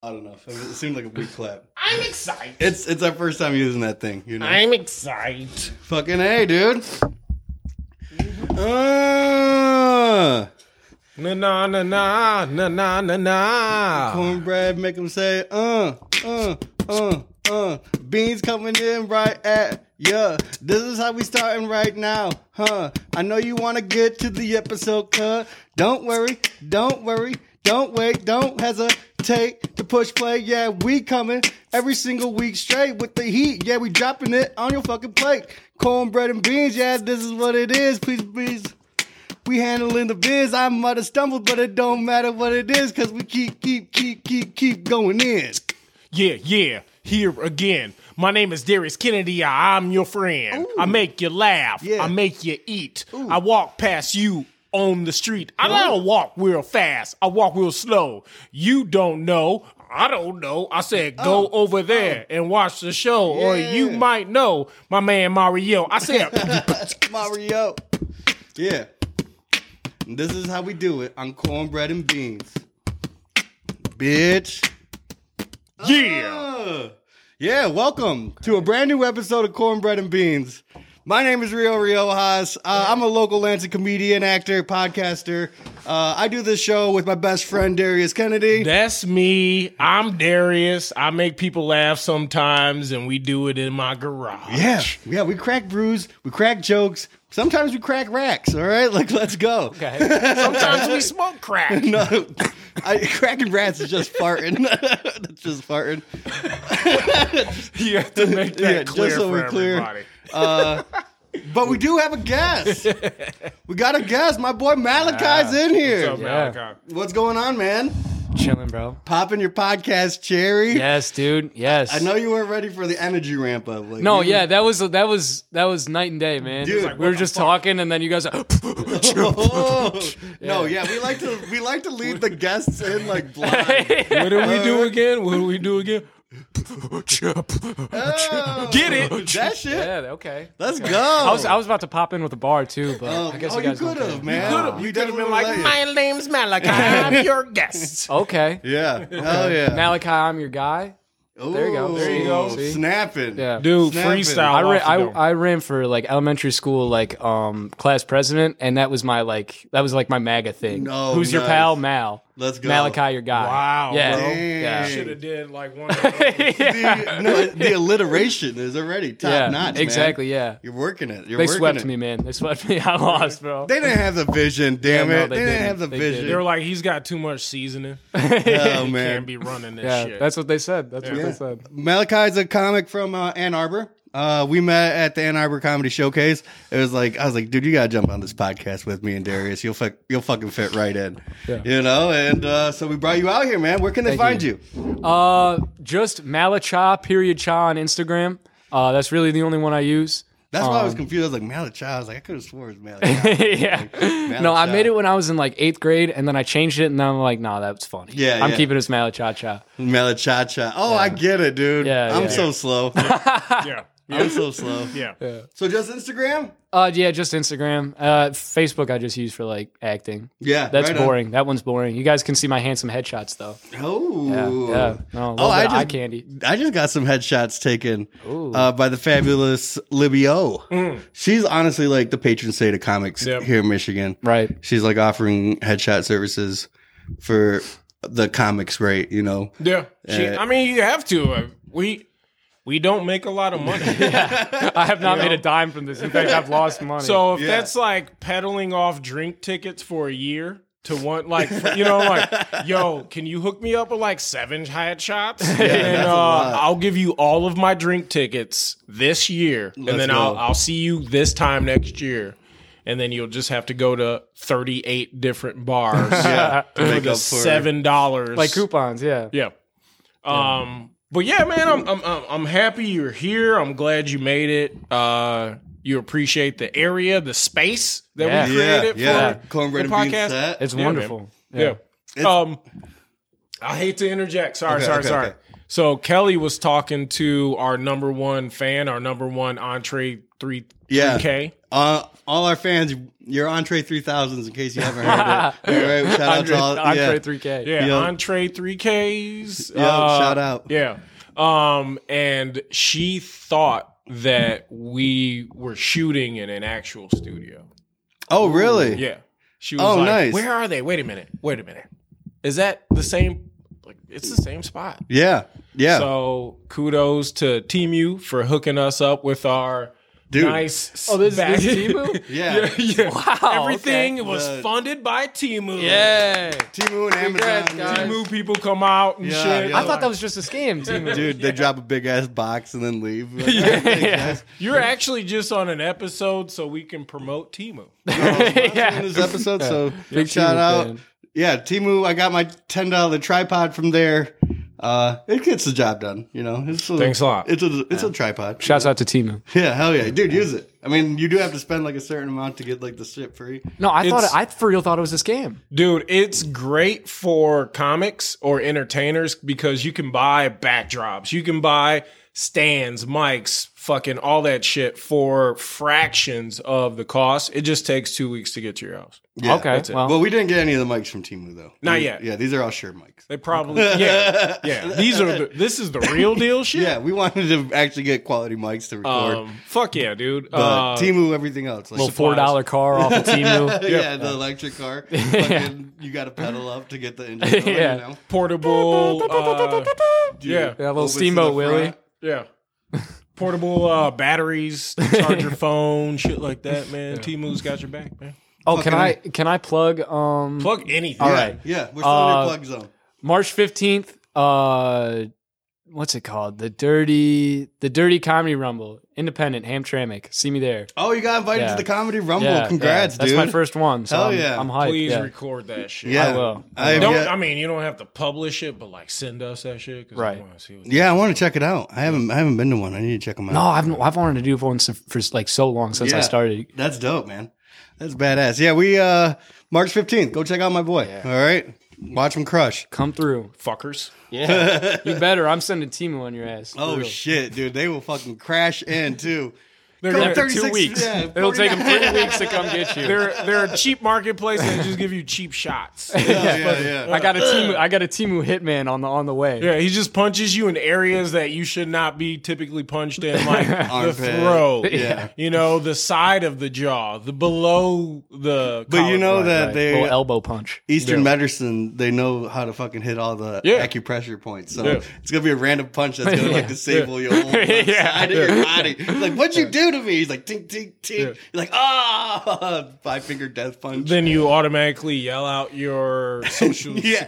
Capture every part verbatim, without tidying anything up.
I don't know. It seemed like a weak clap. I'm excited. It's it's our first time using that thing, you know. I'm excited. Fucking A, dude. Uh, Na na na na na na na na. cornbread, make them say, uh, uh, uh, uh. Beans coming in right at yeah. This is how we starting right now, huh? I know you want to get to the episode, cut. Don't worry, don't worry, don't wait, don't hesitate to push play. Yeah, we coming every single week straight with the heat. Yeah, we dropping it on your fucking plate. Cornbread and beans, yeah, this is what it is. Please, please. We handling the biz. I might have stumbled, but it don't matter what it is, cause we keep, keep, keep, keep, keep going in. Yeah, yeah. Here again. My name is Darius Kennedy. I'm your friend. Ooh. I make you laugh. Yeah. I make you eat. Ooh. I walk past you on the street. I don't walk real fast. I walk real slow. You don't know. I don't know. I said go Oh. over there Oh. and watch the show, or Yeah. you might know my man Mario. I said Mario. Yeah. And this is how we do it on cornbread and beans. Bitch. yeah. Uh, yeah, welcome to a brand new episode of Cornbread and Beans. My name is Rio Riojas. Uh, I'm a local Lansing comedian, actor, podcaster. Uh, I do this show with my best friend, Darius Kennedy. That's me. I'm Darius. I make people laugh sometimes, and we do it in my garage. Yeah, yeah, we crack brews, we crack jokes. Sometimes we crack racks, all right? Like, let's go. Okay. Sometimes we smoke crack. No, I, cracking rats is just farting. That's just farting. You have to make that Yeah, clear just so for we're clear. everybody. Uh, but we do have a guest. We got a guest. My boy Malachi's in here. What's up, Yeah. Malachi? What's going on, man? Chilling, bro. Popping your podcast cherry. Yes, dude. Yes. I know you weren't ready for the energy ramp up. Like, No, you- yeah, that was that was that was night and day, man. Dude. like, we were what just the fuck? talking, and then you guys. Are, Oh. No, yeah, we like to we like to lead the guests in like blind. What do we do again? What do we do again? Oh, Get it? That shit. yeah, okay. Let's okay. go. I was I was about to pop in with a bar too, but Oh, I guess oh, you you guys don't could have, care. man. Could have. We You could have been definitely like, let you. my name's Malachi. I'm your guest. Okay. Yeah. Hell yeah. Malachi, I'm your guy. There you go. There you go. See? Snapping. Yeah. Dude, Snapping. freestyle. I ran, off the I, dome. I ran for like elementary school like um class president, and that was my like that was like my MAGA thing. No, Who's your nice. pal? Mal. Let's go. Malachi, your guy. Wow, Yeah. bro. Yeah. Should have did like one of those. The, no, the alliteration is already top Yeah. notch. man. Exactly. Yeah. You're working it. You're They working swept it. me, man. They swept me. I lost, bro. They didn't have the vision, damn Yeah, no, it. they they, didn't didn't. have the They vision. They were like, he's got too much seasoning. Oh, He man. can't be running this Yeah, shit. that's what they said. That's what Yeah. they said. Malachi's a comic from uh, Ann Arbor. Uh, we met at the Ann Arbor Comedy Showcase. It was like, I was like, dude, you gotta jump on this podcast with me and Darius. You'll fuck, you'll fucking fit right in. Yeah. You know, and uh, so we brought you out here, man. Where can they Thank find you? Uh, just Malacha period Cha on Instagram. Uh, that's really the only one I use. That's why I was Um, confused. I was like, Malachi. I was like, I could have swore it was Malachi. yeah. No, I Malachi. made it when I was in like eighth grade, and then I changed it, and then I'm like, nah, that's funny. Yeah, I'm yeah. keeping it as Malacha Cha. Malachacha. Oh, I get it, dude. Yeah, I'm yeah. so slow. yeah. I'm so slow. Yeah. So just Instagram? Uh, yeah, just Instagram. Uh, Facebook I just use for like acting. Yeah. That's right on. boring. That one's boring. You guys can see my handsome headshots though. Oh. Yeah, yeah. No, a little Oh, bit I of eye just, candy. I just got some headshots taken Ooh. uh, by the fabulous Libby O. She's honestly like the patron saint of comics Yep. here in Michigan. Right. She's like offering headshot services for the comics rate, you know. Yeah. She, Uh, I mean, you have to. Uh, we we don't make a lot of money. I have not made a dime from this. In fact, I've lost money. So if Yeah. that's like peddling off drink tickets for a year to one, like, you know, like, yo, can you hook me up with like seven headshots? and that's a uh, lot. I'll give you all of my drink tickets this year. Let's and then go. I'll, I'll see you this time next year. And then you'll just have to go to thirty-eight different bars Yeah. for Make the up for it. seven dollars. like coupons, yeah. Yeah. Um. But yeah, man, I'm I'm I'm I'm happy you're here. I'm glad you made it. Uh, you appreciate the area, the space that Yeah. we Yeah, created yeah. for Cornbread the and beans podcast. set. It's Yeah, wonderful. Yeah. It's- Um. I hate to interject. Sorry, Okay, sorry, okay, sorry. okay. So Kelly was talking to our number one fan, our number one entree three Yeah. three K. Uh, all our fans, you're Entree three thousands in case you haven't heard it. All right, shout out Andre, to all. Andre yeah. three K. Yeah, Yo. Entree three Ks. Yo, shout out. Yeah. Um, and she thought that we were shooting in an actual studio. Oh, really? Yeah. She was Oh, like, nice. where are they? Wait a minute. Wait a minute. Is that the same? Like, it's the same spot. Yeah. Yeah. So kudos to Temu for hooking us up with our Dude. nice. Oh, this, back- this is Temu? yeah. yeah. Wow, Everything okay. was The- funded by Temu. Yeah. Temu and Congrats, Amazon. guys. Temu people come out and Yeah, shit. yeah. I thought that was just a scam, Temu. Dude, they drop a big ass box and then leave. Like, Yeah. You're actually just on an episode so we can promote Temu. Yeah. in this episode. So Big shout Temu out. fan. Yeah, Temu. I got my ten dollar tripod from there. Uh, it gets the job done. You know, it's a, Thanks a lot. It's a it's a tripod. Shouts out to Temu. Yeah, hell yeah, dude, use it. I mean, you do have to spend like a certain amount to get like the shit free. No, I thought It's- it, I for real thought it was a scam. Dude, it's great for comics or entertainers because you can buy backdrops. You can buy stands, mics, fucking all that shit for fractions of the cost. It just takes two weeks to get to your house. Yeah, Okay, that's it. well, Well, we didn't get any of the mics from Temu though. Not We- yet. Yeah, these are all Shure mics. They probably, yeah, yeah. These are the, this is the real deal shit. Yeah, we wanted to actually get quality mics to record. Um, fuck yeah, dude. but Uh, Temu, everything else. Like, little four dollar car off of Temu. yeah, the electric car. Fucking, you got to pedal up to get the engine going, Yeah. you know? portable. Uh, yeah, Yeah, little Opens to Steamboat the Willie. front. yeah. Portable uh, batteries, to charge your phone, shit like that, man. Temu's got your back, man. Oh, can Fucking I can I plug um Plug anything. All yeah, right. Yeah, we're still Uh, in your plug zone. March fifteenth, uh what's it called? The Dirty the Dirty Comedy Rumble. Independent, Hamtramck. See me there. Oh, you got invited yeah. to the Comedy Rumble. Yeah, Congrats, yeah. That's dude. my first one. So Hell I'm, yeah. I'm hyped. Please yeah. record that shit. Yeah, I will. I, Don't, yeah, I mean, you don't have to publish it, but like send us that shit. 'Cause Right. I wanna see what yeah, I want to check it out. I haven't I haven't been to one. I need to check them out. No, I've I've wanted to do one for, for like so long since I Yeah. started. That's dope, man. That's badass. Yeah, we uh March fifteenth. Go check out my boy. All right, watch him crush. Come through. fuckers. Yeah. You better. I'm sending Temu on your ass. For Oh real. shit, dude, they will fucking crash in too. They're, Go they're, thirty-six two weeks. Yeah, It'll take them forty-nine. three weeks to come get you. they're they're a cheap marketplace and they just give you cheap shots. Yeah, yeah, yeah. I got a Temu. I got a Temu hitman on the on the way. Yeah, he just punches you in areas that you should not be typically punched in, like the Armpit. throat, Yeah. you know, the side of the jaw, the below the. But you know collarbone. that Right. they Little elbow punch. Eastern Yeah. medicine, they know how to fucking hit all the Yeah. acupressure points. So Yeah. it's gonna be a random punch that's gonna like Yeah. disable your whole like, Yeah. side of your body. Like, what'd you do to me? He's like, tink, tink, tink. Yeah. You're like, ah, five finger death punch. Then you automatically yell out your social yeah,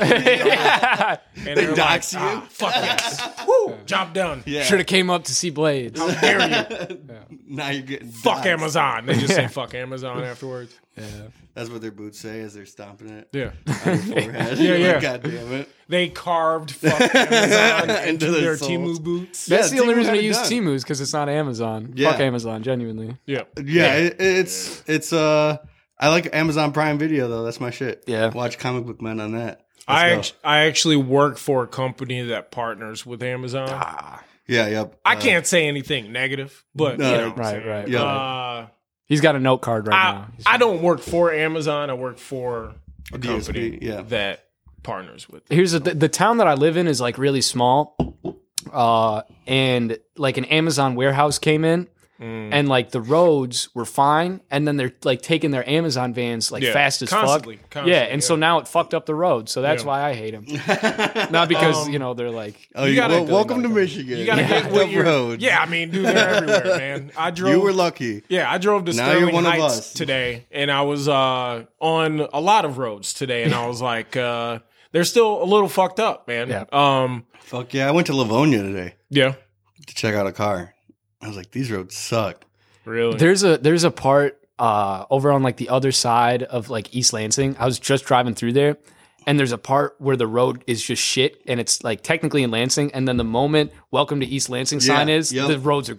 and They they're dox like, you. "Ah, fuck yes, woo, job done. yeah. Should have came up to see Blades. How dare you? Now you're getting Fuck doxed. Amazon. They just say fuck Amazon afterwards. That's what their boots say as they're stomping it Yeah, on your forehead. Yeah, You're yeah. Like, God damn it. they carved fuck Amazon Into into their their souls. Temu boots. Yeah, That's the only Temu reason I had it use done. Temu's because it's not Amazon. Yeah. Fuck Amazon, genuinely. Yeah, Yeah, It, it's it's uh I like Amazon Prime Video though. That's my shit. Yeah. Watch Comic Book Men on that. Let's I go. act- I actually work for a company that partners with Amazon. Yeah, yep. I Uh, can't say anything negative, but No, you know, what I'm right, saying. right, Yeah. Uh, He's got a note card right I, now. He's- I don't work for Amazon. I work for a D S P, company yeah. that partners with. Here's the, the town that I live in is like really small, uh, and like an Amazon warehouse came in, Mm. and like the roads were fine, and then they're like taking their Amazon vans like Yeah, fast as constantly, fuck. constantly, yeah, and so yeah. now it fucked up the road. So that's Yeah. why I hate them. Not because Um, you know they're like Oh, You you gotta- well, welcome to Michigan. You gotta Yeah. get what Tough you're. roads. Yeah, I mean, dude, they're everywhere, man. I drove. You were lucky. Yeah, I drove to Now you're Sterling one of Heights us. today, and I was uh, on a lot of roads today, and I was like, uh, they're still a little fucked up, man. Yeah. Um. Fuck yeah. I went to Livonia today Yeah. to check out a car. I was like, these roads suck. Really. there's a there's a part uh, over on like the other side of like East Lansing. I was just driving through there, and there's a part where the road is just shit, and it's like technically in Lansing, and then the moment "Welcome to East Lansing" sign Yeah, is, yep. the roads are great.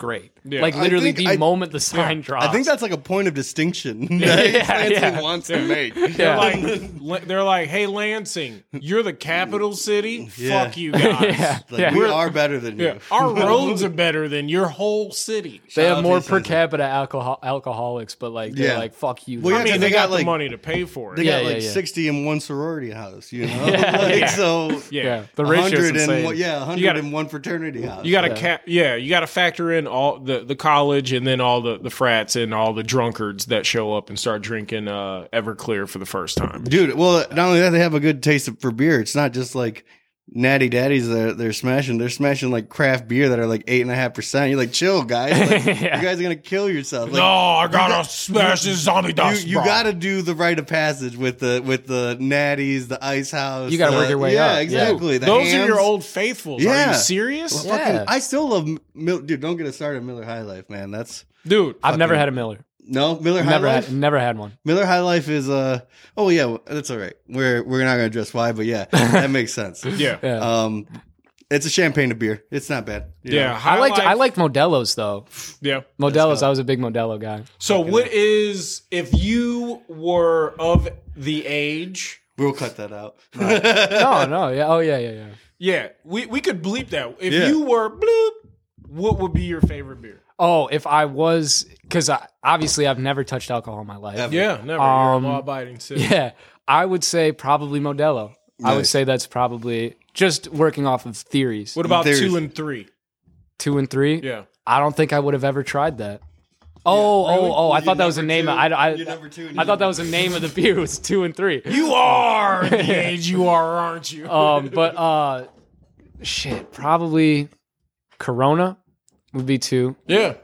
Yeah. Like I literally think the I- moment the sign drops. I think that's like a point of distinction that Yeah, Lansing yeah. wants to make. They're Yeah. like, La- they're like, hey, Lansing, you're the capital city. Yeah. Fuck you guys. Yeah. Like, we are better than you. Yeah, our roads are better than your whole city. they Shout have out more to per Lansing. capita alcohol alcoholics, but like they're Yeah. like fuck you. Well, yeah, I mean, 'cause they, they got, got, the like- money to pay for it. They Yeah, got yeah, like yeah. sixty in one sorority house, you know? Yeah. like, Yeah. so yeah. yeah, the one ratio's hundred in insane. one, yeah, one hundred You gotta- in one fraternity house. You got to Yeah. ca- yeah, you got to factor in all the, the college and then all the, the frats and all the drunkards that show up and start drinking uh, Everclear for the first time. Dude, well, not only that, they have a good taste for beer. It's not just like natty daddies that they're smashing. They're smashing like craft beer that are like eight and a half percent. You're like, chill, guys. Like, Yeah. You guys are gonna kill yourself. Like, No, I gotta got- smash this zombie you, dust. you got to do the rite of passage with the with the natties, the ice house. You gotta the- work your way yeah, up. Yeah. exactly. The Those are hams. your old faithfuls. Are Yeah. you serious? Well, fucking, Yeah. I still love Mil- dude. Don't get us started on Miller High Life, man. That's Dude, I've never fucking- had a Miller. no Miller High Never Life. had never had one. Miller High Life is uh oh yeah, well, that's all right. We're we're not gonna address why, but yeah, that makes sense. yeah. Yeah. Um, it's a champagne of beer. It's not bad. you Yeah. know? High I liked Life- I liked Modelo's though. Yeah. Modelo's, go. I was a big Modelo guy. So what is, if you were of the age, We'll cut that out. No, no, yeah, oh yeah, yeah, yeah. yeah, we, we could bleep that. If Yeah. you were bloop, what would be your favorite beer? Oh, if I was, because I, obviously I've never touched alcohol in my life. Ever. Yeah, never. Um, You're a law-abiding citizen. Yeah, I would say probably Modelo. I would Nice. say that's probably just working off of theories. What about There's- two and three? Two and three. Yeah. I don't think I would have ever tried that. Oh, really? oh, oh! I You thought that was the number name. two, Of, I, I, you number two, and I you thought that number- was the name of the beer. Was two and three. You are the age you are, aren't you? Um, but uh, shit, probably Corona would be two. yeah.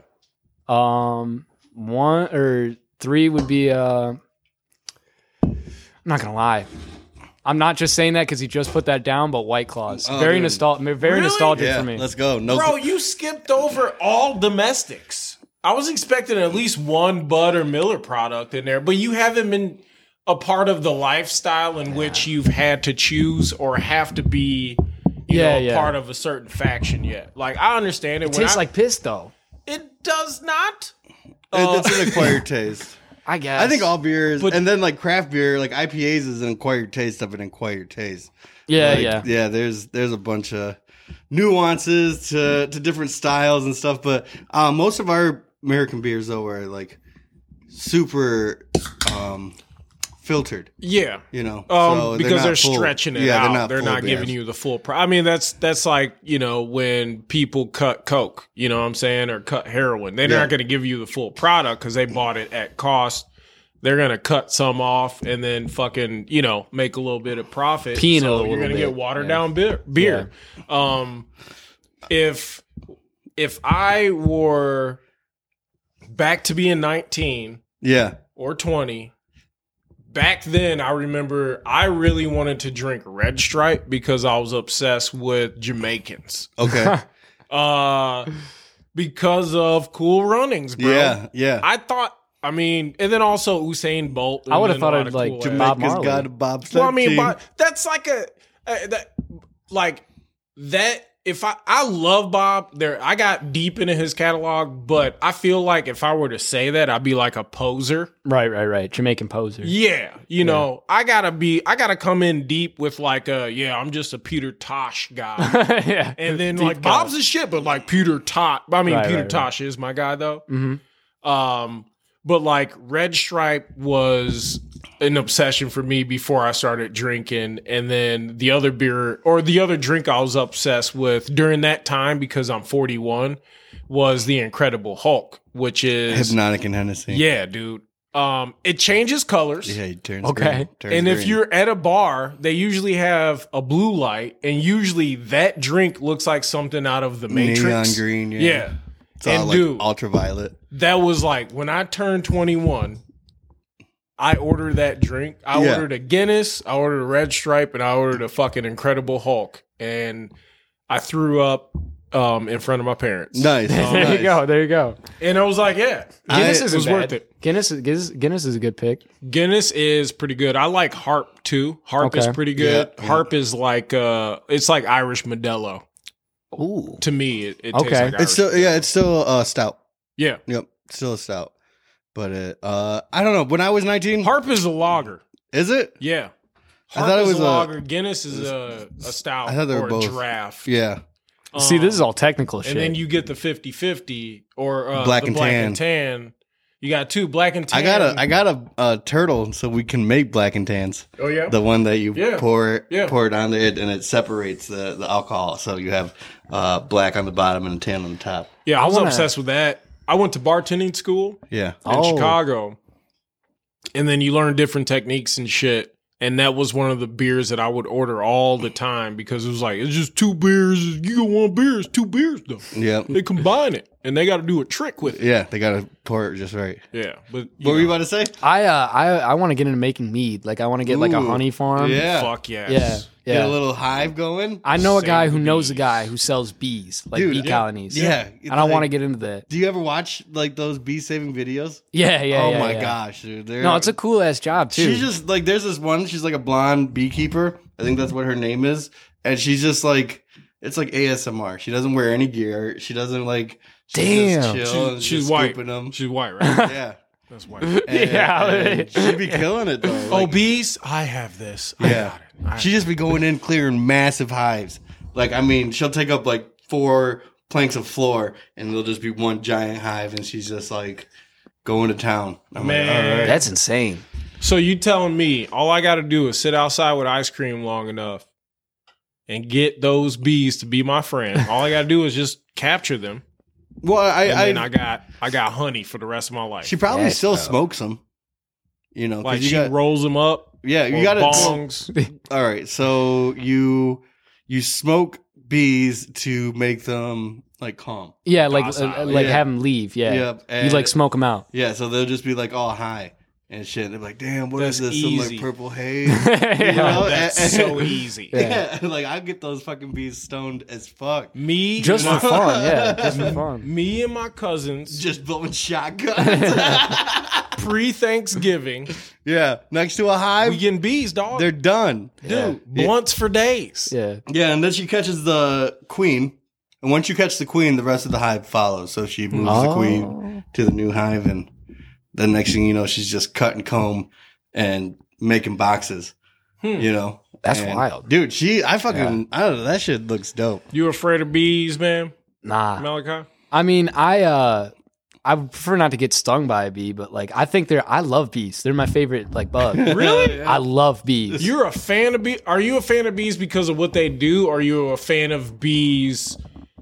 Um, one or three would be. Uh, I'm not gonna lie. I'm not just saying that because he just put that down, but White Claws, Oh, very dude. nostalgic, very Really? nostalgic Yeah, for me. let's go. No, Bro, you skipped over all domestics. I was expecting at least one Bud or Miller product in there, but you haven't been a part of the lifestyle in which you've had to choose or have to be, you Yeah, know, yeah. part of a certain faction yet. Like, I understand it. It when tastes I- like piss, though. it does not. It- it's an acquired taste. I guess. I think all beers, But- and then like craft beer, like I P As is an acquired taste of an acquired taste. Yeah, Like, yeah. yeah. There's there's a bunch of nuances to to different styles and stuff, but um, most of our American beers though are like super um, filtered. Yeah. You know, Um, So because not they're, full. stretching it yeah, out. They're not, They're full not giving beers. you the full price. I mean, that's that's like, you know, when people cut coke, you know what I'm saying, or cut heroin. They're Yeah. not going to give you the full product because they bought it at cost. They're going to cut some off and then fucking, you know, make a little bit of profit. Peanut a so little you're going to bit. get watered Yeah. down beer. beer. Um, if if I were back to being nineteen Yeah, or twenty, back then I remember I really wanted to drink Red Stripe because I was obsessed with Jamaicans. okay, Uh because of Cool Runnings, bro. yeah, yeah. I thought I mean, and then also Usain Bolt. I would've and thought a lot it'd of like cool Jamaica- ass- Bob Jamaica's Marley. got a bobsled Well, I mean, team. but that's like a uh, that like that. If I I love Bob, there I got deep into his catalog, but I feel like if I were to say that, I'd be like a poser. Right, right, right. Jamaican poser. Yeah, you know, I gotta be, I gotta come in deep with like a, yeah, I'm just a Peter Tosh guy, yeah. and then Deep like cut. Bob's a shit, but like Peter Tosh. I mean, Right, Peter right, right. Tosh is my guy though. Mm-hmm. Um, but like Red Stripe was an obsession for me before I started drinking, and then the other beer or the other drink I was obsessed with during that time because I'm forty-one was the Incredible Hulk, which is Hypnotic and Hennessy. yeah, dude. Um, it changes colors. yeah. He turns Okay. green. Turns And if green. you're at a bar, they usually have a blue light, and usually that drink looks like something out of the Matrix. neon green, yeah, Yeah. it's all and like dude, ultraviolet. that was like when I turned twenty-one, I ordered that drink. I Yeah. ordered a Guinness, I ordered a Red Stripe, and I ordered a fucking Incredible Hulk. And I threw up um, in front of my parents. Nice. there nice. you go. There you go. And I was like, yeah, Guinness I- is it was bad. worth it. Guinness is Guinness, Guinness is a good pick. Guinness is pretty good. I like Harp too. Harp is Okay. pretty good. Yeah, yeah. Harp is like uh it's like Irish Modelo. Ooh. To me, it, it Okay. tastes like Irish It's still yeah. It's still uh, stout. Yeah. Yep, still a stout. But it, uh, I don't know. When I was nineteen, Harp is a lager. is it? Yeah. I Harp thought it is was a a- lager. Guinness is a, a stout I thought they were or a both. draft. Yeah. See, this Um, is all technical shit. And then you get the fifty-fifty or uh, Black the and black tan. and tan. You got two black and tan. I got a I got a, a turtle so we can make black and tans. Oh yeah. The one that you Yeah. pour it Yeah. pour it on it and it separates the, the alcohol. So you have uh, black on the bottom and tan on the top. yeah, I was wanna- obsessed with that. I went to bartending school Yeah. in Oh. Chicago, and then you learn different techniques and shit. And that was one of the beers that I would order all the time because it was like, it's just two beers. You get one beer, it's two beers though. Yeah. They combine it and they got to do a trick with it. Yeah, they gotta pour it just right. Yeah. But you What were you know, about to say? I uh, I I want to get into making mead. Like I want to get like a Ooh, honey farm. Yeah. fuck yes. yeah, Get yeah. a little hive going. I know a Save guy the who knows a bees. guy who sells bees, like Dude, bee yeah. colonies. Yeah. and I want to like- get into that. Do you ever watch like those bee saving videos? Yeah, yeah. oh yeah, my yeah. gosh, dude. They're, No, it's a cool ass job too. She's just like there's this one. She's like a blonde beekeeper. I think that's what her name is, and she's just like it's like A S M R. She doesn't wear any gear. She doesn't like. She's Damn. just chill She's, and she's just white. scooping them. She's white, right? Yeah, That's white. and, Yeah. and she'd be killing it though. Oh, Like, bees? I have this. I yeah, got it. I- she just be going in clearing massive hives. Like I mean, she'll take up like four planks of floor, and there'll just be one giant hive, and she's just like going to town. I'm Man. like, all right. That's insane. So you telling me all I got to do is sit outside with ice cream long enough and get those bees to be my friend. All I got to do is just capture them, Well, I, and I, then I got I got honey for the rest of my life. she probably Yes, still bro. smokes them. You know, 'cause like you she got, rolls them up. yeah, you or got to. bongs. All right, so you you smoke bees to make them like calm. Yeah, like Docile. uh, like Yeah. have them leave. Yeah, Yep, you and- like smoke them out. Yeah, so they'll just be like all high and shit. They're like, damn, what is That's this? Some easy. like purple haze. yeah. know? That's and- so easy. yeah. like I get those fucking bees stoned as fuck. Me, Just and for my- fun. Yeah, just for fun. me and my cousins Just blowing shotguns. pre Thanksgiving, yeah, next to a hive, we getting bees, dog. they're done. Dude, blunts for days. Yeah. Yeah, and then she catches the queen. And once you catch the queen, the rest of the hive follows. So she moves the Oh. queen to the new hive, and the next thing you know, she's just cutting comb and making boxes. Hmm. You know, That's And, wild. dude. She, I fucking, I don't know. That shit looks dope. You afraid of bees, man, Nah. Malachi? I mean, I uh I would prefer not to get stung by a bee, but like I think they're I love bees. They're my favorite like bug. Really? I love bees. You're a fan of bees? Are you a fan of bees because of what they do? Or are you a fan of bees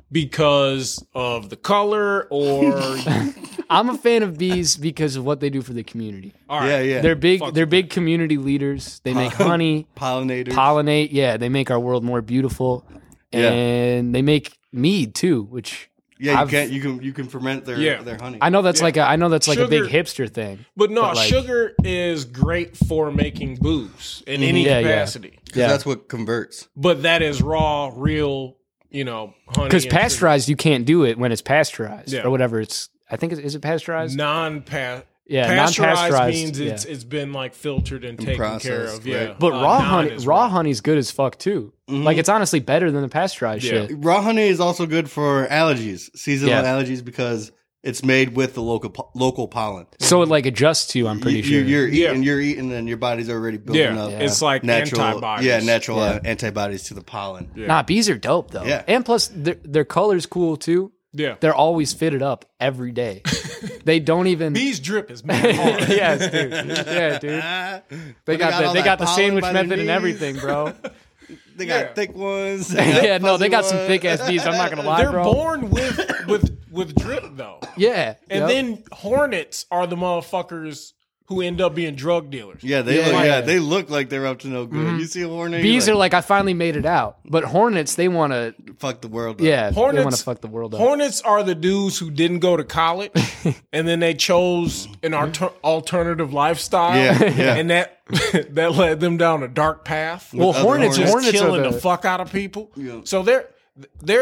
because of the color? Or I'm a fan of bees because of what they do for the community. all right, Yeah, yeah. They're big Fuck they're with big community leaders. They make honey, Pollinators. pollinate, yeah, they make our world more beautiful. Yeah. And they make mead too, which yeah, you I've- can you can you can ferment their Yeah. their honey. I know that's like a I know that's like a big Sugar- hipster thing. But no, But, like- sugar is great for making booze in any Yeah, yeah. capacity. 'Cause Yeah. that's what converts. But that is raw, real, you know, honey. Because and sugar. pasteurized, you can't do it when it's pasteurized Yeah. or whatever. It's I think it's, is it pasteurized? non-pa- Yeah, pasteurized non-pasteurized, means it's yeah. it's been like filtered and, taken care processed, of. Yeah, right. But Uh, raw non honey, is raw honey's good as fuck too. Mhm. Like it's honestly better than the pasteurized Yeah. shit. Raw honey is also good for allergies, seasonal Yeah. allergies, because it's made with the local po- local pollen. So it like adjusts to. I'm pretty you, sure. You're Yeah. eating, you're eating, and your body's already building Yeah, up Yeah. it's like natural, antibodies. yeah, natural Yeah. uh, antibodies to the pollen. Yeah. Nah, bees are dope though. Yeah. And plus their their color's cool too. Yeah, They're always fitted up every day. They don't even. bees drip is mad hard. yes, dude. Yeah, dude. Ah, They got, all the they that got the pollen sandwich by their method and knees. everything, bro. They got Yeah. thick ones. they got yeah, no, they fuzzy got some ones. thick ass bees. I'm not gonna lie, They're bro. born with with with drip though, Yeah, and yep. then hornets are the motherfuckers who end up being drug dealers. Yeah, they Yeah, look, yeah. yeah, they look like they're up to no good. You see a hornet, bees you're are like I finally made it out, but hornets they want to. fuck the world. Up. Yeah, they want Hornets- to fuck the world up. Hornets are the dudes who didn't go to college and then they chose an alter- alternative lifestyle. Yeah, yeah. And that that led them down a dark path. well, other hornets, hornets. hornets, Just killing are the, the, fuck out of people. Yeah. So they're they're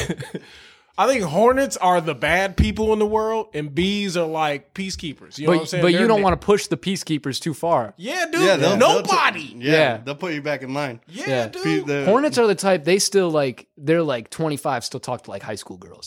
I think hornets are the bad people in the world and bees are like peacekeepers. You know what I'm but saying? but you They're don't the- want to push the peacekeepers too far. Yeah, dude. Yeah, they'll- they'll ta- nobody. yeah, Yeah. they'll put you back in line. yeah, Yeah. dude. The- Hornets are the type they still like they're like twenty-five, still talk to like high school girls.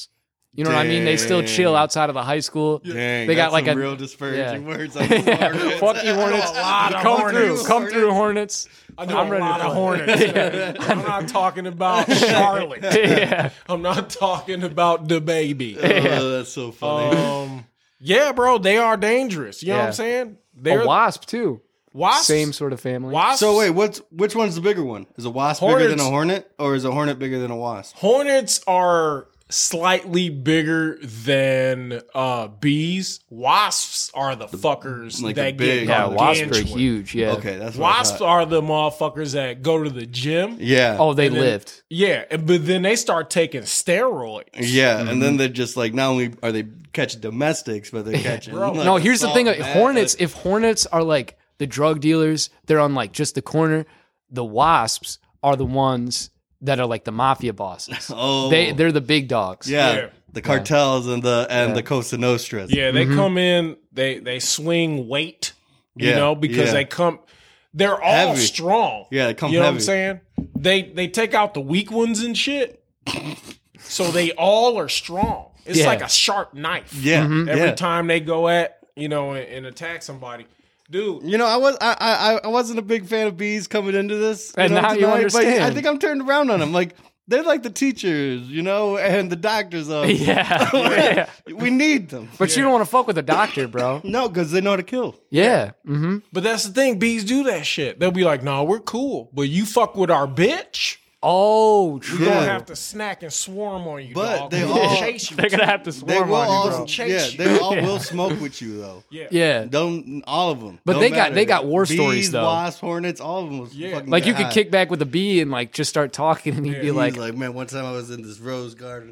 You know what I mean? They still chill Dang. outside of the high school. Dang, They got that's like some a- real disparaging yeah. words. On these Hornets. Fuck you, Hornets. a lot of Come Hornets. through. Come through, Hornets. I know I'm a ready to lot of play. Hornets. man. I'm not talking about Charlotte. Yeah. I'm not talking about the baby. Oh, that's so funny. Um, yeah, bro, they are dangerous. You know what Yeah. I'm saying? They're A wasp, too. wasps. Same sort of family. Wasps. So wait, what's which one's the bigger one? Is a wasp bigger than a Hornets. hornet, or is a hornet bigger than a wasp? Hornets are slightly bigger than uh, bees. Wasps are the fuckers like the that big- get Yeah, wasps are gargantuan. huge. Yeah. Okay, that's what I Wasps thought. are the motherfuckers that go to the gym. Yeah. Oh, they And then- lived. Yeah, but then they start taking steroids. yeah, and Mm-hmm. then they're just like not only are they catching domestics, but they're catching. Bro. like, No, here's the assault thing. and Hornets, that. if hornets are like the drug dealers, they're on like just the corner. The wasps are the ones that are like the mafia bosses. Oh, They they're the big dogs. yeah, Yeah. the cartels and the and Yeah. the Cosa Nostras. Yeah, they Mm-hmm. come in, they they swing weight, you Yeah, know, because yeah. they come they're all Heavy. strong. Yeah, they come You know what heavy. I'm saying? They they take out the weak ones and shit. So they all are strong. It's Yeah. like a sharp knife. yeah, Mm-hmm. Every yeah. time they go at, you know, and, and attack somebody. Dude, You know, I was I, I I wasn't a big fan of bees coming into this, you And know, now you tonight, but understand. I think I'm turned around on them. Like they're like the teachers, you know, and the doctors. Of, Yeah. yeah. we need them. But you don't want to fuck with a doctor, bro. No, because they know how to kill. Yeah. Mm-hmm. but that's the thing, bees do that shit. They'll be like, "No, we're cool, but you fuck with our bitch, Oh, we're true. Yeah. gonna have to snack and swarm on you, But dog. they We'll all- chase you. They're gonna have to They swarm will on you, all, bro. Chase yeah, you. they all Yeah. will smoke with you though. Yeah. Yeah. Don't all of them. But Don't they got- matter. they got war Bees, stories, though. Wasps, hornets, all of them. Was Yeah. fucking Like you get could high. kick back with a bee and like just start talking, and he'd Yeah. be He's like, like, man, one time I was in this rose garden.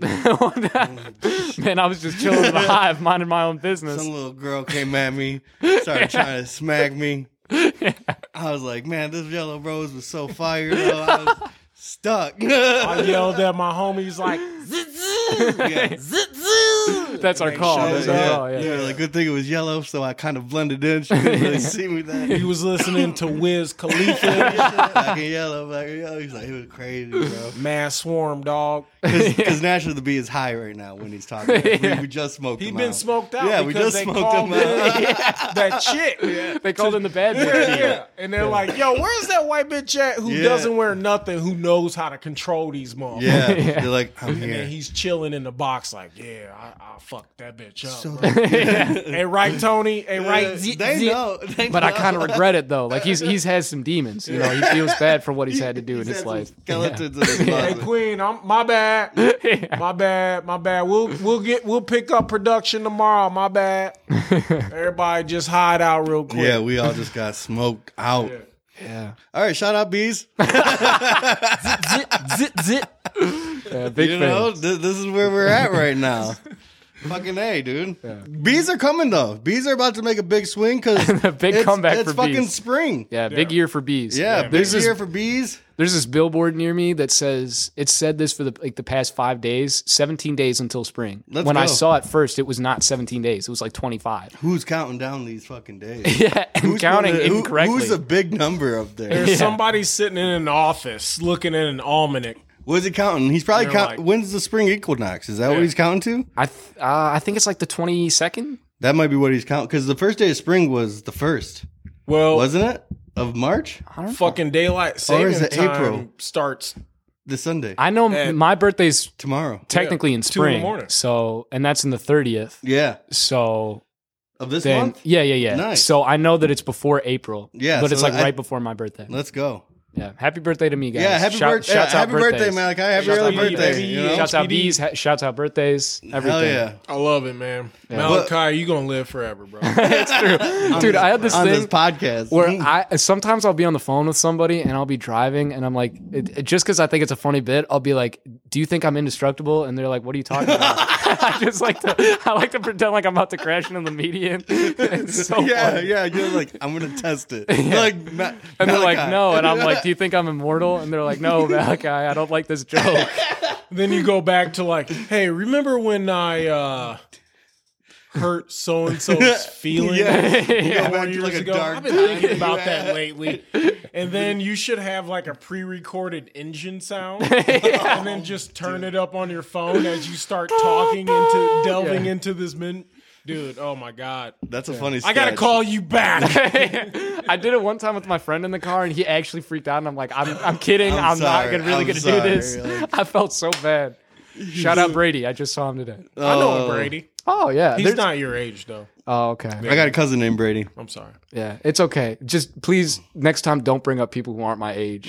"Man, I was just chilling in the hive, minding my own business." Some little girl came at me, started trying to smack me. I was like, man, this yellow rose was so fire. Though. I was stuck. I yelled at my homies like, "Zit, zit, Yeah. zit, zit." That's our They call. shut That's it our down. call. Yeah. Yeah, like good thing it was yellow, so I kind of blended in. She couldn't really see me then. He was listening to Wiz Khalifa, Black and yellow, black and yellow. He's like, it was crazy, bro. Mass Swarm, dog. Because naturally the bee is high right now when he's talking. We, we just smoked He him been out. smoked out Yeah, we because just they smoked called him in out. that chick. Yeah. They called in the bad bitch. Yeah, yeah. And they're like, yo, where's that white bitch at who Yeah. doesn't wear nothing, who knows how to control these motherfuckers? Yeah, Yeah. they're like, I'm And then here. he's chilling in the box like, yeah, I, I'll fuck that bitch up. So- bro. Hey, right, Tony? Hey, right? Uh, Zit, they zit. know. They But I know. kind of regret it though. Like he's he's has some demons. You know, he feels bad for what he's had to do in He's his had some life. Skeletons in his Hey, closet. Queen, I'm my bad. Yeah. My bad, my bad. We'll we'll get we'll pick up production tomorrow. My bad. Everybody just hide out real quick. Yeah, we all just got smoked out. Yeah. Yeah. All right, shout out bees. Zit, zit, zit. Yeah, big You fan. know, th- this is where we're at right now. Fucking A, dude. Bees are coming though. Bees are about to make a big swing because A big it's, comeback it's for fucking bees. spring. Yeah, big Yeah. year for bees. Yeah, Yeah, big there's this- year for bees. There's this billboard near me that says it's said this for the like the past five days, seventeen days until spring. Let's when I go. saw it first, it was not seventeen days; it was like twenty-five. Who's counting down these fucking days? Yeah, and Who's counting gonna- who- incorrectly. Who's a big number up there? There's Yeah. somebody sitting in an office looking at an almanac. What's he counting? He's probably They're counting. like- When's the spring equinox? Is that what Yeah. he's counting to? I th- uh, I think it's like the twenty-second. That might be what he's counting because the first day of spring was the first, Well, wasn't it? Of March, I don't know. fucking daylight Or saving is it time April? starts. this Sunday, I know And- my birthday's tomorrow. technically in two in the spring, morning. so and that's in the thirtieth. Yeah, So of this then, month. yeah, yeah, yeah. Nice. So I know that it's before April. Yeah, but it's so like I- right before my birthday. Let's go. Yeah, happy birthday to me, guys. Yeah, happy Shout- birthday! Shouts out happy birthday, birthdays. Malachi! Happy Shouts early out birthday! baby. You know? Shouts out H P D. bees. ha- Shouts out birthdays. Everything. Hell yeah! I love it, man. Yeah. Malachi, you gonna live forever, bro. It's true, dude. I had this On thing this podcast, where I sometimes I'll be on the phone with somebody and I'll be driving and I'm like, it, it- just because I think it's a funny bit, I'll be like, "Do you think I'm indestructible?" And they're like, "What are you talking about?" I just like to, I like to pretend like I'm about to crash into the median. It's so yeah, funny. yeah, you're like, I'm gonna test it. Like, Ma- And they're like, Malachi. "No," and I'm like, "Do you think I'm immortal?" And they're like, "No, Malachi, I don't like this joke." Then you go back to like, hey, remember when I uh, hurt so and so's feelings. Yeah. You know, Yeah. four Like years a ago. dark I've been time. thinking about Yeah. that lately. And then you should have like a pre-recorded engine sound, and then just turn it up on your phone as you start talking into delving Yeah. into this min. Dude, oh my god, That's a funny. I gotta sketch. call you back. I did it one time with my friend in the car, and he actually freaked out. And I'm like, I'm, I'm kidding. I'm I'm, sorry. not gonna really I'm gonna sorry. do this. Like- I felt so bad. Shout out Brady. I just saw him today. I know Oh. Brady. Oh yeah, He's there's- not your age though. Oh okay. I got a cousin named Brady. I'm sorry. Yeah, it's okay. Just please next time don't bring up people who aren't my age.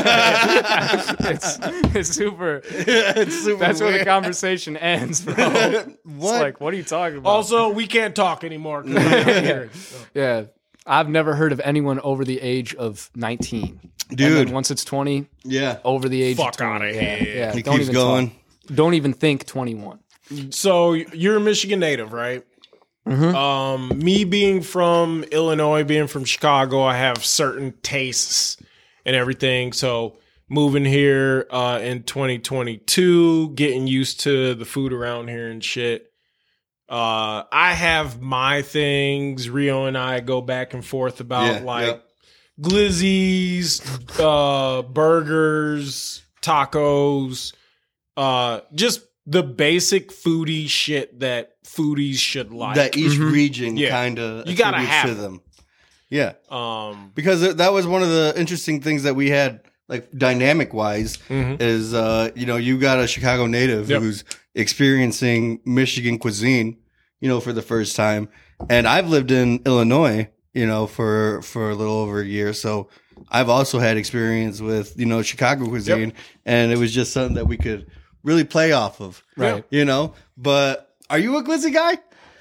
it's, it's super. It's super That's where the weird. conversation ends, bro. It's What? like, what are you talking about? Also, we can't talk anymore. 'cause I'm not here. yeah, I've never heard of anyone over the age of nineteen. And Dude. then once it's twenty, Yeah. over the age Fuck of twenty. outta Yeah, here. yeah. He Don't keeps even going. talk. Don't even think twenty-one. So you're a Michigan native, right? Um, me being from Illinois, being from Chicago, I have certain tastes and everything. So moving here uh, in twenty twenty-two, getting used to the food around here and shit. Uh, I have my things. Rio and I go back and forth about Yeah, like yeah. glizzies, uh, burgers, tacos, uh, just the basic foodie shit that foodies should like. That each region Yeah. kind of You gotta have to it. them. Yeah. um, Because it- that was one of the interesting things that we had, like dynamic wise, Mhm. is uh, you know, you got a Chicago native Yep. who's experiencing Michigan cuisine, you know, for the first time, and I've lived in Illinois, you know, for for a little over a year, so I've also had experience with you know Chicago cuisine, and it was just something that we could really play off of, Right. You know, but are you a glizzy guy?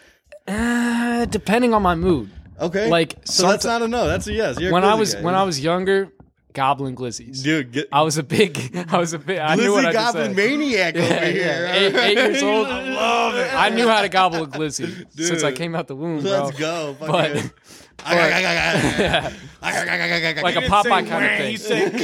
Uh, depending on my mood. Okay, Like, so that's someti- not a no. That's a yes. You're a When I glizzy was guy. when I was younger, goblin glizzies. dude, get, I was a big. I was a big. I knew what glizzy I just goblin said. maniac Yeah, over yeah. here. Eight, eight years old. I love it. I knew how to gobble a glizzy since I Dude. came out the womb, bro. Let's go. But Fucking- yeah, like a didn't Popeye say kind wah, of thing. he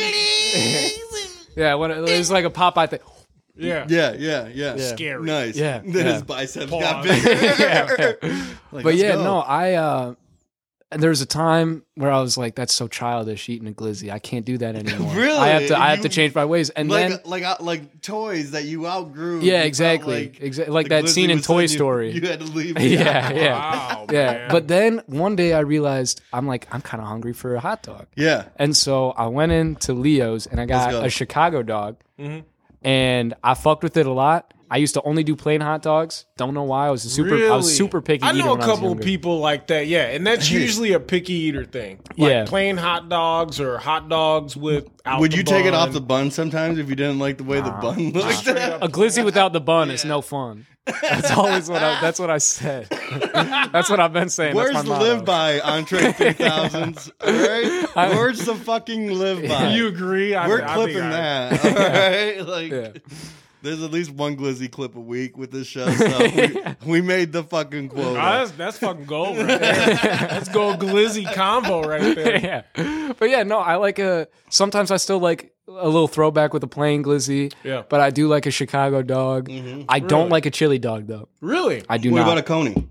said, yeah, when it, it was like a Popeye thing. yeah. yeah, yeah, yeah. Yeah. Scary. Nice. Yeah, Then yeah. his biceps Pause. got bigger. Yeah, yeah. Like, But let's yeah, go. no, I. uh There was a time where I was like, "That's so childish, eating a glizzy. I can't do that anymore. Really? I have to. I have You- to change my ways." And like then, like uh, like toys that you outgrew. yeah, You felt exactly, Like, exactly, like the that glizzy scene in was Toy something you- Story. You, had to leave. yeah, yeah. Wow, Yeah, man. but then one day I realized I'm like I'm kind of hungry for a hot dog, Yeah. and so I went into Leo's and I got go. a Chicago dog, Mhm. and I fucked with it a lot. I used to only do plain hot dogs. Don't know why. I was a super. I was Really? super picky. I eater know a when I was couple younger. people like that, yeah, and that's usually a picky eater thing. Like Yeah. plain hot dogs or hot dogs with. Would you take it off bun. the bun sometimes if you didn't like the way the bun looked? Straight up. A glizzy without the bun is no fun. That's always what I. That's what I said. That's what I've been saying. Where's that's the my motto. live by entree three thousands? All right, where's the fucking live by? You agree? I, We're I clipping think I- that. All right, like Yeah. there's at least one glizzy clip a week with this show, so we, we made the fucking quota. Ah, that's, that's fucking gold right there. Let's go glizzy combo right there. yeah, but yeah, no, I like a. Sometimes I still like a little throwback with a plain glizzy. Yeah. but I do like a Chicago dog. I don't Really? like a chili dog though. Really? I do what not. about a coney?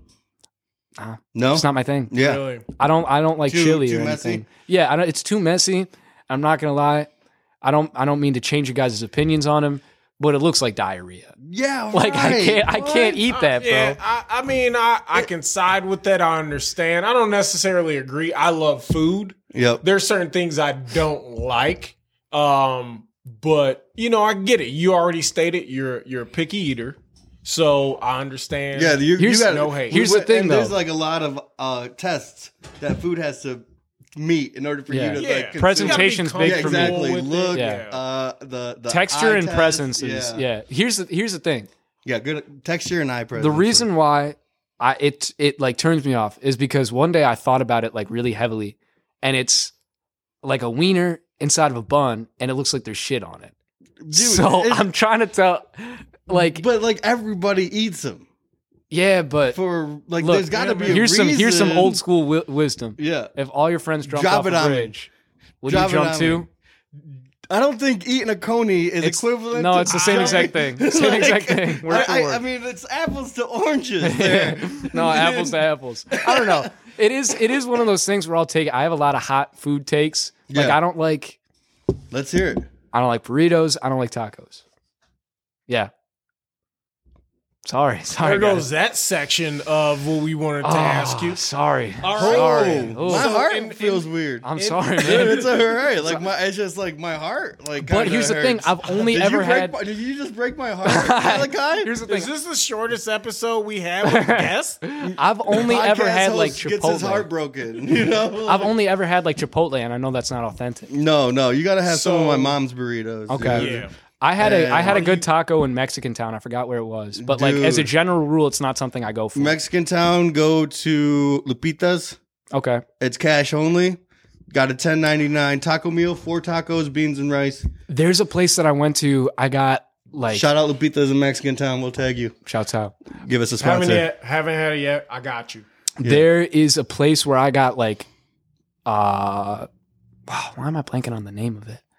Ah, No, it's not my thing. yeah, Really? I don't. I don't like Too- chili too or messy? anything. Yeah, I don't, it's too messy. I'm not gonna lie. I don't. I don't mean to change your guys' opinions on him, but it looks like diarrhea. yeah. Like I right. can't. I can't eat that, bro. Yeah, I, I mean, I, I can side with that. I understand. I don't necessarily agree. I love food. Yep. There's certain things I don't like. Um, but you know, I get it. You already stated you're you're a picky eater, so I understand. Yeah, you, Here's- you got no hate. Here's the thing, and There's though. like a lot of uh, tests that food has to meet in order for Yeah. you to Yeah. like consume. Presentation's You gotta be big for me. Yeah, comfortable exactly. with it. Look, Yeah. uh, the, the Texture eye and test, presence is. yeah. Yeah. Here's the. Here's the thing. Yeah, good texture and eye presence. The reason why I it it like turns me off is because one day I thought about it like really heavily, and it's like a wiener inside of a bun, and it looks like there's shit on it. Dude, so it's- I'm trying to tell, like, but like everybody eats them yeah, but for like. look, there's got to be a here's some here's some reason. old school wi- wisdom. Yeah, If all your friends jumped Drop off it a on me. bridge, would Drop it you jump on too? me. I don't think eating a coney is It's- equivalent. no, to it's the same exact thing. Same exact thing. Word for I, word. I, I mean, it's apples to oranges. There. No, apples to apples. I don't know. It is it is one of those things where I'll take I have a lot of hot food takes. Like Yeah. I don't like Let's hear it. I don't like burritos, I don't like tacos. Yeah. Sorry, sorry. There guys. goes that section of what we wanted to Oh, ask you. Sorry. All right. Sorry. Oh, Ooh. my So, heart and- feels weird. I'm sorry, Dude, man. it's alright. Like my, it's just like my heart. Like, But kinda here's the thing, hurts. I've only did ever you break had- my- did you just break my heart, Malachi? Here's the thing. Is this the shortest episode we have with guests? I've only ever Podcast had like host gets his heart Chipotle. broken. You know. I've only ever had like Chipotle, and I know that's not authentic. no, no. You gotta have some of So- my mom's burritos. Okay. dude. Yeah. I had a I had a And- good taco in Mexican Town. I forgot where it was, but like as a Dude. general rule, it's not something I go for. Mexican Town, go to Lupita's. Okay. It's cash only. Got a ten ninety-nine taco meal, four tacos, beans and rice. There's a place that I went to. I got like Shout out Lupita's in Mexican Town. We'll tag you. shouts out. Give us a Haven't sponsor. yet. Haven't had it yet. I got you. There is a place where I got like uh wow, why am I blanking on the name of it?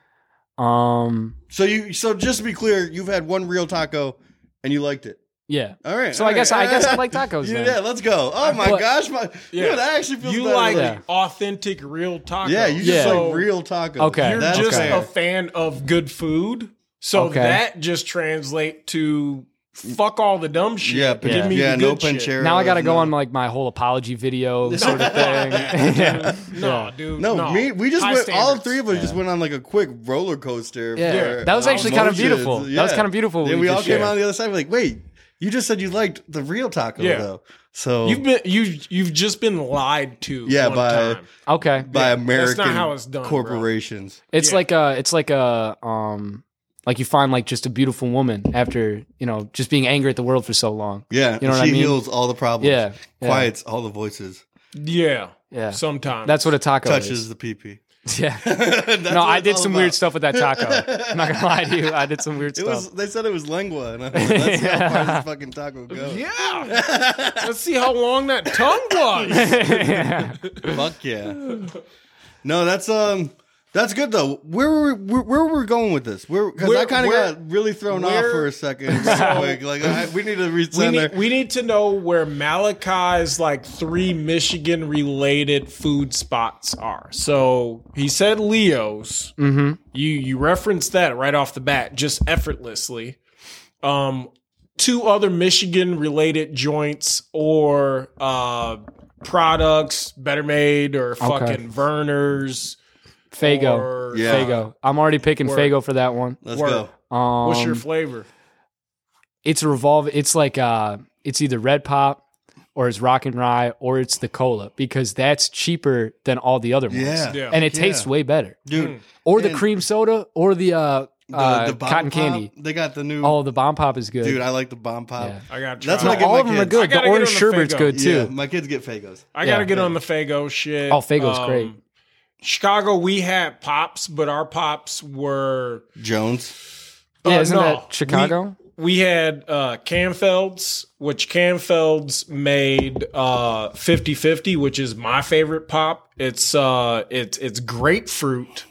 Um So you, so just to be clear, you've had one real taco and you liked it. yeah. All right. So all I guess right. I guess I like tacos Yeah, then. yeah, let's go. Oh my But- gosh, my Yeah. dude, that actually feels You better. like Yeah. authentic real tacos. yeah, you just Yeah. So like real tacos. Okay. You're That's just fair. a fan of good food. So Okay. that just translate to fuck all the dumb shit. yeah, but give me yeah, the no good shit. pancheros. Now I got to go no. on like my whole apology video sort of thing. yeah. No, dude. No, no, me. We just High went. All standards. three of us just went on like a quick roller coaster. Yeah. for That was actually kind of emotions. beautiful. That was Yeah. kind of beautiful. Then what we all just came shared. out on the other side. We're like, wait, you just said you liked the real taco Yeah. though. So You've been you you've just been lied to. Yeah, one by- time. Okay. by Yeah, American that's not how it's done, bro. corporations. It's Yeah. like a it's like a um like you find like just a beautiful woman after, you know, just being angry at the world for so long. Yeah, You know and what she I mean? heals all the problems. Yeah. yeah. quiets all the voices, Yeah, Yeah. sometimes That's what a taco touches is. the pee pee. Yeah. That's No, what I it's did all some about. weird stuff with that taco. I'm not gonna lie to you. I did some weird It stuff. was. They said it was lengua, and I was like, let's see how far this fucking taco goes. Yeah. Let's see how long that tongue was. yeah. Fuck yeah. No, that's um, that's good though. Where were we, where, where were we going with this? Where because I Where- kind of where- got really thrown off where- for a second. real quick. Like I, we need to We resend there. need, we need to know where Malachi's like three Michigan related food spots are. So he said Leo's. Mm-hmm. You you referenced that right off the bat, just effortlessly. Um, two other Michigan related joints or uh products, Better Made or fucking Verner's. Fago. Or, Yeah. Fago. I'm already picking Word. Fago for that one. Let's Word. go. Um, What's your flavor? it's a revolve it's like uh it's either red pop or it's rock and rye or it's the cola because that's cheaper than all the other ones. Yeah. Yeah. And it Yeah. tastes way better. Dude. Or the And- cream soda or the uh, The, uh the bomb cotton pop, candy. They got the new. Oh, the bomb pop is good. dude, I like the bomb pop. Yeah. I got. That's try. what I get all my of them are kids. good. I gotta The get orange on the sherbet's Faygo. good too. Yeah, my kids get Fagos. I gotta Yeah. get on the Fago shit. Oh, Fago's great. Chicago, we had pops, but our pops were Jones. Yeah, uh, isn't no, that Chicago? We, we had uh, Camfelds, which Camfelds made uh, fifty fifty, which is my favorite pop. It's uh, it's it's grapefruit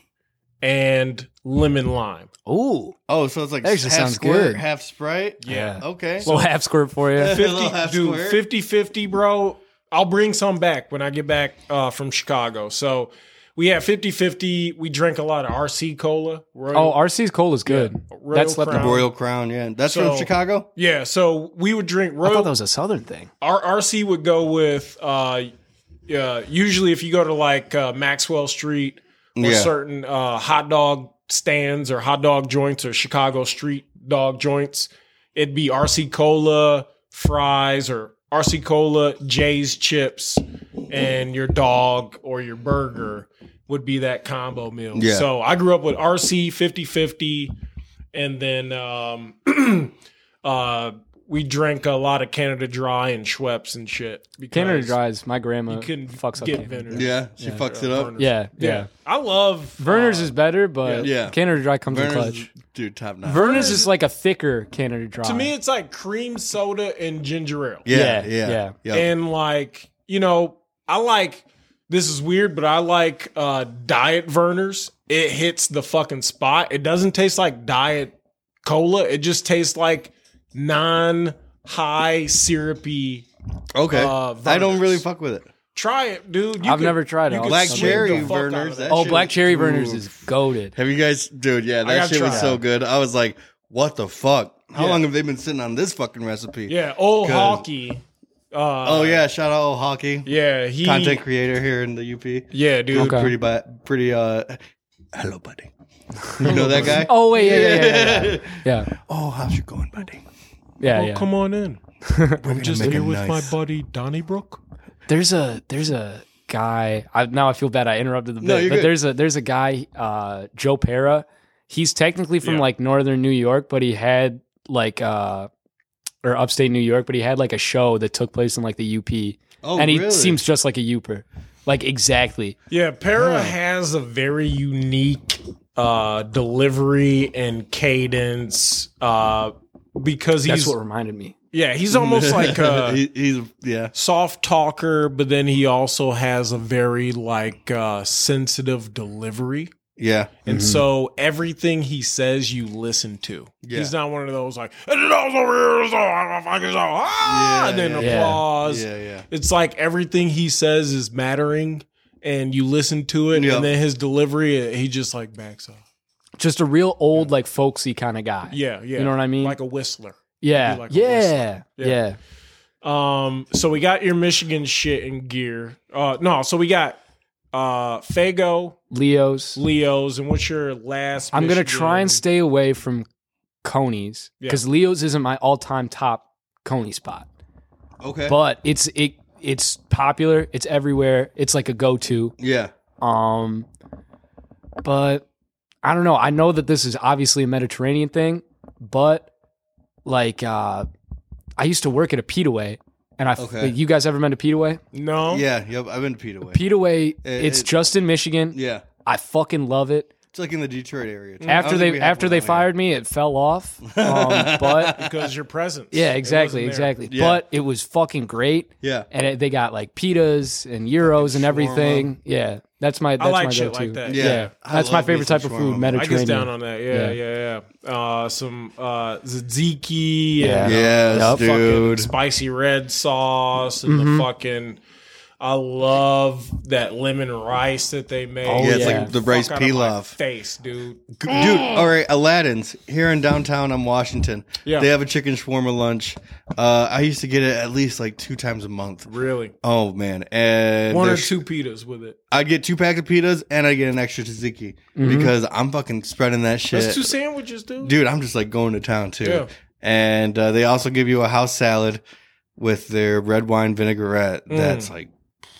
and lemon lime. Ooh. Oh, so it's like That actually half sounds squirt, good. half Sprite. Yeah. Okay. Little half squirt for you. A little fifty, half dude, squirt. fifty fifty, bro. I'll bring some back when I get back uh, from Chicago. So we had fifty fifty. We drank a lot of R C Cola. Royal, Oh, R C's Cola is good. Royal That's left Crown. Royal Crown, yeah. That's So- from Chicago? Yeah, so we would drink I Royal. thought that was a southern thing. Our R C would go with uh, uh, usually if you go to like uh, Maxwell Street or Yeah. certain uh, hot dog stands or hot dog joints or Chicago street dog joints, it'd be R C Cola, fries, or R C Cola, Jay's chips, and your dog or your burger would be that combo meal. Yeah. So I grew up with R C fifty fifty, and then um, uh, we drank a lot of Canada Dry and Schweppes and shit. because Canada Dries, my grandma You couldn't fucks up get Canada. Venner. Yeah, she fucks it up. Verner's. Yeah, yeah. Yeah. I love Verner's uh, is better, but Yeah. Canada Dry comes in Verner's, clutch. dude, top notch. Verner's is like a thicker Canada Dry. to me, it's like cream soda and ginger ale. yeah, Yeah, yeah, yeah. yeah. And like, you know, I like this is weird, but I like uh, Diet Vernors. It hits the fucking spot. It doesn't taste like Diet Cola. It just tastes like non-high syrupy. Okay. Uh, I don't Vernors. really fuck with it. Try it, dude. You I've could- never tried it. you I'll could Black swing cherry the fuck out of Vernors, that. that Oh, shit Black was- Cherry Vernors Ooh. is goated. Have you guys, dude? Yeah, I that gotta shit was try so that. good. I was like, what the fuck? How Yeah. long have they been sitting on this fucking recipe? Yeah, old 'Cause- Hawkey. Uh, Oh yeah, shout out old Hockey, yeah. He content creator here in the U P. Yeah, dude. Okay. Pretty bad, pretty. Uh, hello, buddy. You know that guy? Oh wait, yeah, yeah, yeah, yeah. Yeah, yeah, Oh, how's it going, buddy? yeah. Oh, yeah. come on in. I'm just make here it with my nice. buddy Donnybrook. There's a there's a guy. I, now I feel bad. I interrupted the bit, No, you're but good. there's a there's a guy, uh, Joe Pera. He's technically from Yeah. like northern New York, but he had like uh, or upstate New York, but he had like a show that took place in like the U P, Oh, and he really? seems just like a Youper, like exactly. Yeah, Para has a very unique uh, delivery and cadence uh, because That's he's what reminded me. yeah he's almost like a He- he's yeah. soft talker, but then he also has a very like uh, sensitive delivery. Yeah. And so everything he says, you listen to. Yeah. He's not one of those like, "And it also is, oh, I'm a fucking so, ah," Yeah, and then yeah, applause. Yeah, yeah. It's like everything he says is mattering, and you listen to it, Yeah. and then his delivery, he just like backs off. Just a real old, like folksy kind of guy. Yeah, yeah. You know what I mean? Like a whistler. yeah, be like a yeah, whistler. yeah, Yeah. Um. So we got your Michigan shit in gear. Uh. No. So we got uh Fago, Leo's. Leo's, and what's your last? I'm gonna Michigan- try and stay away from Coney's Yeah. because Leo's isn't my all-time top Coney spot, Okay. but it's it it's popular. It's everywhere. It's like a go-to. yeah. Um, but I don't know. I know that this is obviously a Mediterranean thing, but like uh, I used to work at a Pita-Way, and I Okay. you guys ever been to Pita-Way? No. Yeah. Yep. I've been to Pita-Way. Pita-Way, It- it's it- just in Michigan. yeah. I fucking love it. It's like in the Detroit area. too. I After don't think they we have after one they out here. fired me, it fell off. Um, but Because your presence. yeah, It exactly, wasn't there. exactly. Yeah. But it was fucking great, Yeah. and it, they got like pitas and gyros and shawarma. everything. Yeah, that's my that's like my shit go-to. like that. Yeah, Yeah. I that's my love me favorite some type of shawarma. food. I I Mediterranean. get down on that. Yeah, yeah, yeah. Uh, some uh, tzatziki. Yeah. And, Yes, uh, fucking dude. spicy red sauce and Mm-hmm. the fucking. I love that lemon rice that they make. Oh, Yeah, it's yeah. like the rice Fuck out of my pilaf. face, dude. Dude, all right, Aladdin's here in downtown. I'm Washington. Yeah. They have a chicken shawarma lunch. Uh, I used to get it at least like two times a month. Really, Oh man, and one or there's- two pitas with it. I'd get two packs of pitas and I get an extra tzatziki because I'm fucking spreading that shit. That's two sandwiches, dude. Dude, I'm just like going to town too. Yeah. And uh, they also give you a house salad with their red wine vinaigrette. Mm. That's like,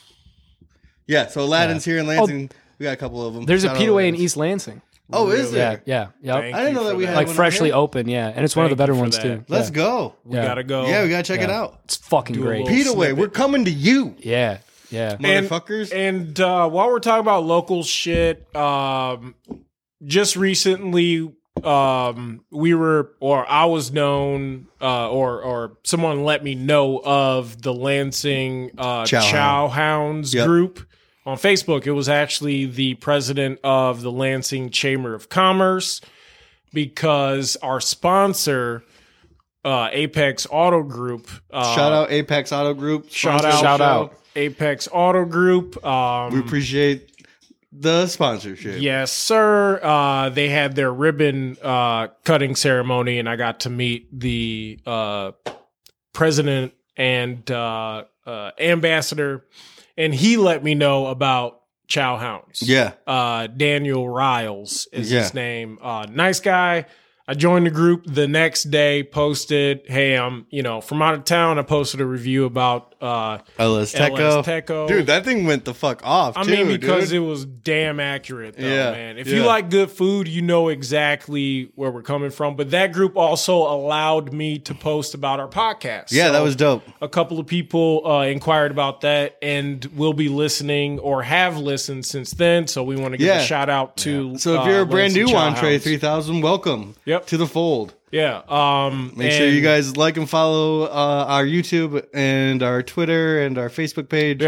yeah. So Aladdin's here in Lansing. we got a couple of them. There's a Shout out Pita-Way in Aladdin's. East Lansing. Oh, is Really? Yeah, there? yeah, yeah. Thank I didn't you know that for we had Like one out freshly here. open, yeah, and it's one of the Thank better you for ones that. too. Let's yeah. go. We Yeah. gotta go. Yeah, we gotta check it Yeah. out. It's fucking Do a great. little- Pita Way, snippet. we're coming to you, Yeah, yeah. And- motherfuckers. And uh, while we're talking about local shit, um, just recently, um, we were, or I was known, uh, or or someone let me know of the Lansing uh, Chow Chow, Hounds Yep. group on Facebook. It was actually the president of the Lansing Chamber of Commerce, because our sponsor, uh, Apex Auto Group, uh, Shout out Apex Auto Group. shout Sponsor out, the Shout show. out. Apex Auto Group. Um, We appreciate the sponsorship. Yes, sir. Uh, they had their ribbon uh, cutting ceremony, and I got to meet the uh, president and uh, uh, ambassador, and he let me know about Chow Hounds. Yeah. Uh, Daniel Riles is Yeah. his name. Uh, nice guy. I joined the group the next day, posted, hey, I'm, you know, from out of town. I posted a review about uh, L S L Teco. S Teco. Dude, that thing went the fuck off. I too, mean, because dude. it was damn accurate, though, Yeah, man. If yeah. you like good food, you know exactly where we're coming from. But that group also allowed me to post about our podcast. Yeah, So that was dope. a couple of people uh, inquired about that and will be listening or have listened since then. So we want to give Yeah. a shout out to. So if uh, you're a brand Lansing new Chow Entree Hounds. three thousand, welcome Yep. to the fold. Yeah. Um, Make sure and- you guys like and follow uh, our YouTube and our Twitter and our Facebook page. Yeah.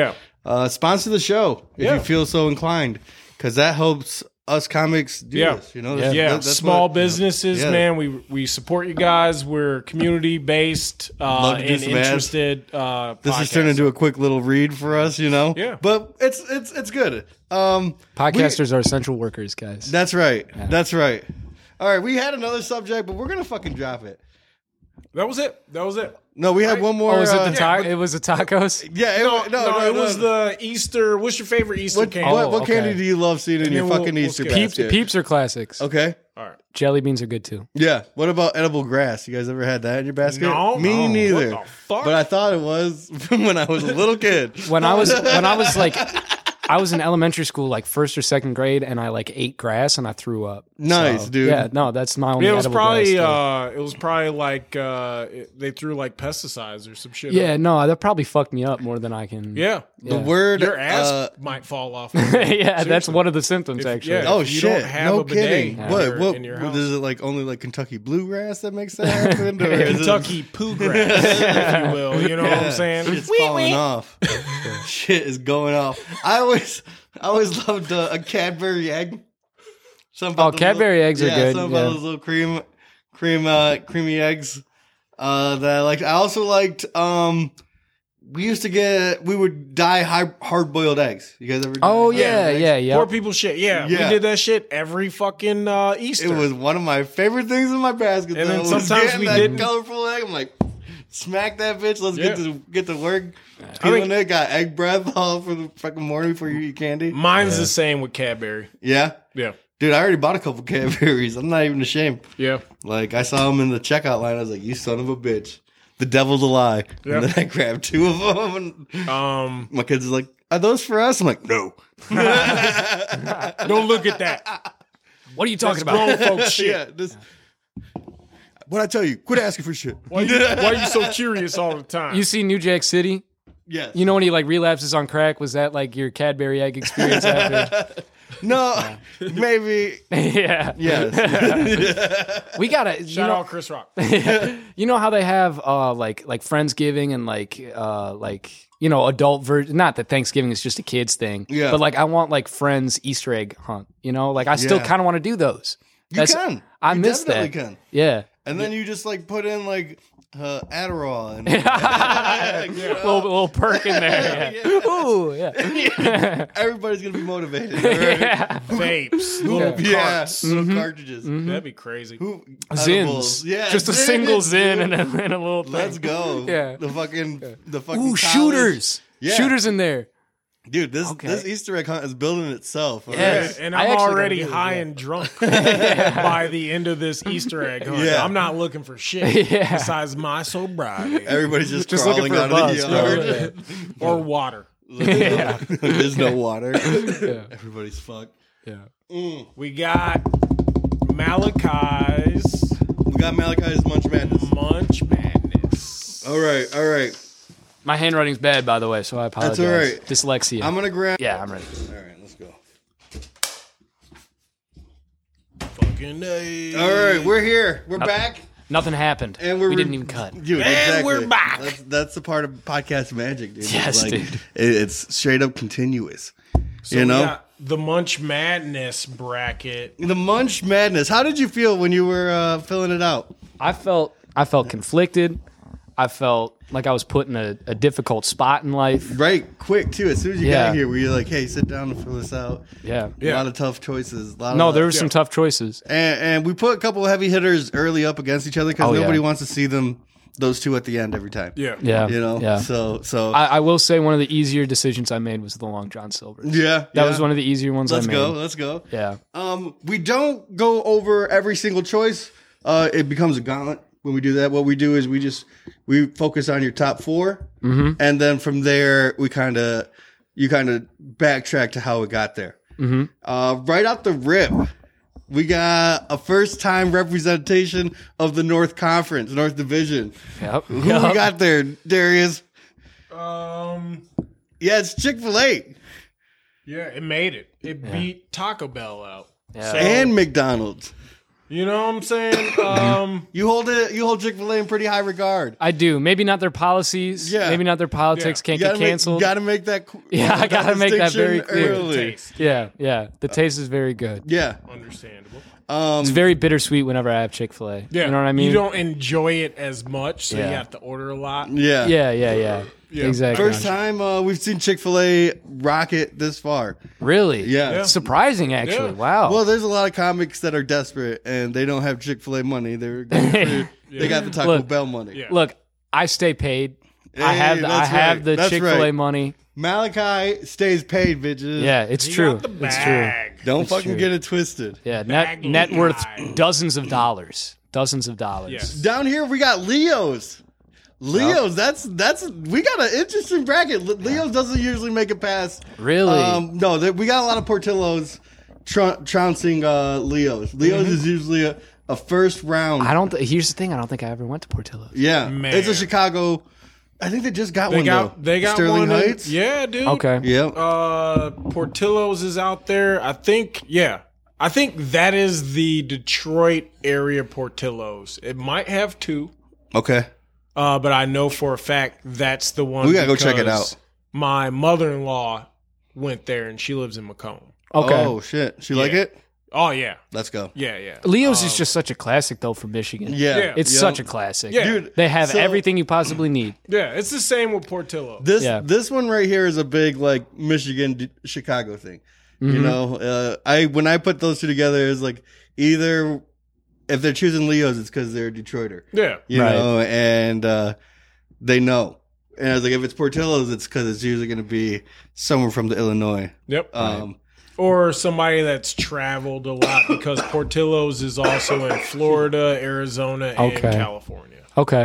uh, sponsor the show if Yeah. you feel so inclined, because that helps us comics do Yeah. this. You know, Yeah. Yeah, that- that's small what- you know. businesses, Yeah. man. We we support you guys. We're community based uh, Love to do and some ads. interested. Uh, This is podcasts. turned into a quick little read for us, you know. Yeah. but it's it's it's good. Um, Podcasters are essential workers, guys. that's right. That's right. All right, we had another subject, but we're gonna fucking drop it. That was it. That was it. No, we had one more. Oh, was it uh, the ta- it was the tacos? Yeah, it, No, wa- no, no, no, it was no. the Easter. What's your favorite Easter What, candy? what, Oh, what okay. candy do you love seeing in And your then we'll- fucking we'll Easter skip Peeps, basket? peeps are classics. Okay. All right. Jelly beans are good too. Yeah. What about edible grass? You guys ever had that in your basket? No. Me No. neither. What the fuck? But I thought it was when I was a little kid. When I was when I was like I was in elementary school, like first or second grade, and I like ate grass and I threw up. Nice, So, dude. Yeah, no, that's my only. Yeah, it was edible probably grass uh, it was probably like uh, it, they threw like pesticides or some shit. thing. yeah, on it. no, that probably fucked me up more than I can. yeah. The Yeah. word. Your ass uh, might fall off. yeah, that's Seriously. one of the symptoms If- actually. yeah. oh if you shit! don't have no a bidet kidding. in What? your- What? in your what- house. Is it like only like Kentucky bluegrass that makes that happen? Or is it- Kentucky poo grass, if you will. You know what I'm saying? Shit's falling off. Shit is going off. I always, I always loved uh, a Cadbury egg. Something Oh, about those Cadbury little- eggs are yeah, good, Something about yeah. those little cream, cream, uh, creamy eggs. Uh, that I liked. I also liked. Um, we used to get. We would dye hard boiled eggs. You guys ever? Oh dye yeah, hard-boiled yeah, eggs? yeah. Poor people shit. Yeah, Yeah. we did that shit every fucking uh, Easter. It was one of my favorite things in my basket. And though, then was sometimes getting we that didn't- colorful egg. I'm like, smack that bitch. Let's Yeah. get to get to work. I Peeling mean- it. Got egg breath all for the fucking morning before you eat candy. Mine's the same with Cadbury. Yeah. Yeah, Dude, I already bought a couple Cadburys. I'm not even ashamed. yeah. Like, I saw them in the checkout line. I was like, you son of a bitch. The devil's a lie. Yeah. And then I grabbed two of them. And Um, my kids are like, are those for us? I'm like, no. don't look at that. What are you talking That's about? grown folks shit. Yeah, this, what'd I tell you? Quit asking for shit. Why you, why are you so curious all the time? You see New Jack City? Yes. You know when he like relapses on crack? Was that like your Cadbury egg experience after? No, maybe. yeah. Yes. We gotta. You Shout know, out Chris Rock. you know how they have uh like like Friendsgiving and like uh like you know adult version. Not that Thanksgiving is just a kids thing. Yeah. But like I want like Friends Easter egg hunt. You know, like I still Yeah. kind of want to do those. You can. I You miss definitely that. can. Yeah. And then you just like put in like uh, Adderall and little, little perk in there. Yeah. Ooh, yeah. everybody's gonna be motivated. Right? yeah. Vapes, little Yeah, carts. little Mm-hmm. cartridges. That'd be crazy. Who, Zins. edibles. Yeah, Just a zins, single zin dude. and a, and a little thing. Let's go. Yeah. The fucking the fucking Ooh, college- shooters. Yeah. Shooters in there. Dude, this Okay. this Easter egg hunt is building itself. all Yeah. right? And I I'm actually gotta already do it, high yeah. and drunk by the end of this Easter egg hunt. Yeah. I'm not looking for shit Yeah. besides my sobriety Everybody's just, Just looking crawling for a out buzz, of the bro. yard. or water. Yeah. There's no water. Yeah. Everybody's fucked. Yeah. We got Malachi's We got Malachi's Munch Madness. Munch Madness. All right, all right. My handwriting's bad, by the way, so I apologize. all right. Dyslexia. I'm gonna grab. yeah, I'm ready. All right, let's go. Fucking A. All right, we're here. We're back, Nothing happened. and we're we didn't even cut. dude. And exactly. we're back. That's, that's the part of podcast magic, dude. It's Yes, like, dude. it- it's straight up continuous. So you we know, got the Munch Madness bracket. the Munch Madness. How did you feel when you were uh, filling it out? I felt I felt conflicted. I felt like I was put in a, a difficult spot in life. Right, quick too. As soon as you Yeah. got here, were you like, "Hey, sit down and fill this out"? Yeah. A lot of tough choices. A lot No, of, there were some tough choices. and, and we put a couple of heavy hitters early up against each other because Oh, yeah. nobody wants to see them. Those two at the end every time. Yeah. Yeah. You know. Yeah. So so I, I will say one of the easier decisions I made was the Long John Silver. yeah. That was one of the easier ones Let's I made. go. Let's go. Yeah. Um, we don't go over every single choice. Uh, it becomes a gauntlet when we do that. What we do is we just we focus on your top 4 Mm-hmm. and then from there we kind of you kind of backtrack to how it got there. Mm-hmm. Uh, right out the rip, we got a first time representation of the North Conference, North Division. Yep. Who we got there, Darius? Um. Yeah, it's Chick-fil-A Yeah, it made it. It beat Taco Bell out. Yeah. So, and McDonald's. You know what I'm saying? Um, You hold it. You hold Chick-fil-A in pretty high regard. I do. Maybe not their policies. Yeah. Maybe not their politics. Yeah. Can't You get gotta canceled. Make, gotta make that. qu- Yeah, I gotta make that very distinction clear. early. taste. yeah, yeah. The taste is very good. Yeah. Understandable. Um, It's very bittersweet whenever I have Chick-fil-A. Yeah. You know what I mean? You don't enjoy it as much, so Yeah. you have to order a lot. yeah. Yeah, yeah, yeah. Yeah. Exactly. First time uh, we've seen Chick-fil-A rocket this far. Really? Yeah. Yeah. Surprising, actually. Yeah. Wow. Well, there's a lot of comics that are desperate and they don't have Chick-fil-A money. They're they Yeah. got the Taco Look. Bell money. Yeah. Look, I stay paid. I Hey, have the, I that's have right. the That's Chick-fil-A right. money. Malachi stays paid, bitches. Yeah, it's He true. got the It's true. bag. Don't It's fucking true. get it twisted. Yeah, net Bag net guy. worth dozens of dollars. Dozens of dollars. Yes. Down here we got Leo's. Leo's, that's that's we got an interesting bracket. Le- Leo's doesn't usually make it past. Really? Um, no, there, we got a lot of Portillos tr- trouncing uh, Leo's. Leo's Mm-hmm. is usually a, a first round. I don't. Th- here's the thing. I don't think I ever went to Portillo's. yeah, Man. it's a Chicago. I think they just got They one got though. they got Sterling one. in- Heights. yeah, dude. Okay. Yep. Uh, Portillo's is out there. I think. Yeah, I think that is the Detroit area Portillo's. It might have two. Okay. Uh, but I know for a fact that's the one. We gotta go check it because out. My mother-in-law went there, and she lives in Macomb. Okay. Oh shit. She like Yeah. it? Oh yeah, Let's go. yeah, yeah. Leo's Um, is just such a classic though for Michigan. Yeah. Yeah. It's Yep. such a classic. Yeah. Dude, They have so everything you possibly need. yeah. It's the same with Portillo. This Yeah. this one right here is a big like Michigan D- Chicago thing. You Mhm. know, uh, I when I put those two together, it's like either if they're choosing Leo's, it's because they're a Detroiter. yeah, You Right. know, and uh, they know. And I was like, if it's Portillo's, it's because it's usually going to be someone from the Illinois. yep. Um, Or somebody that's traveled a lot because Portillo's is also in Florida, Arizona, and Okay. California. Okay.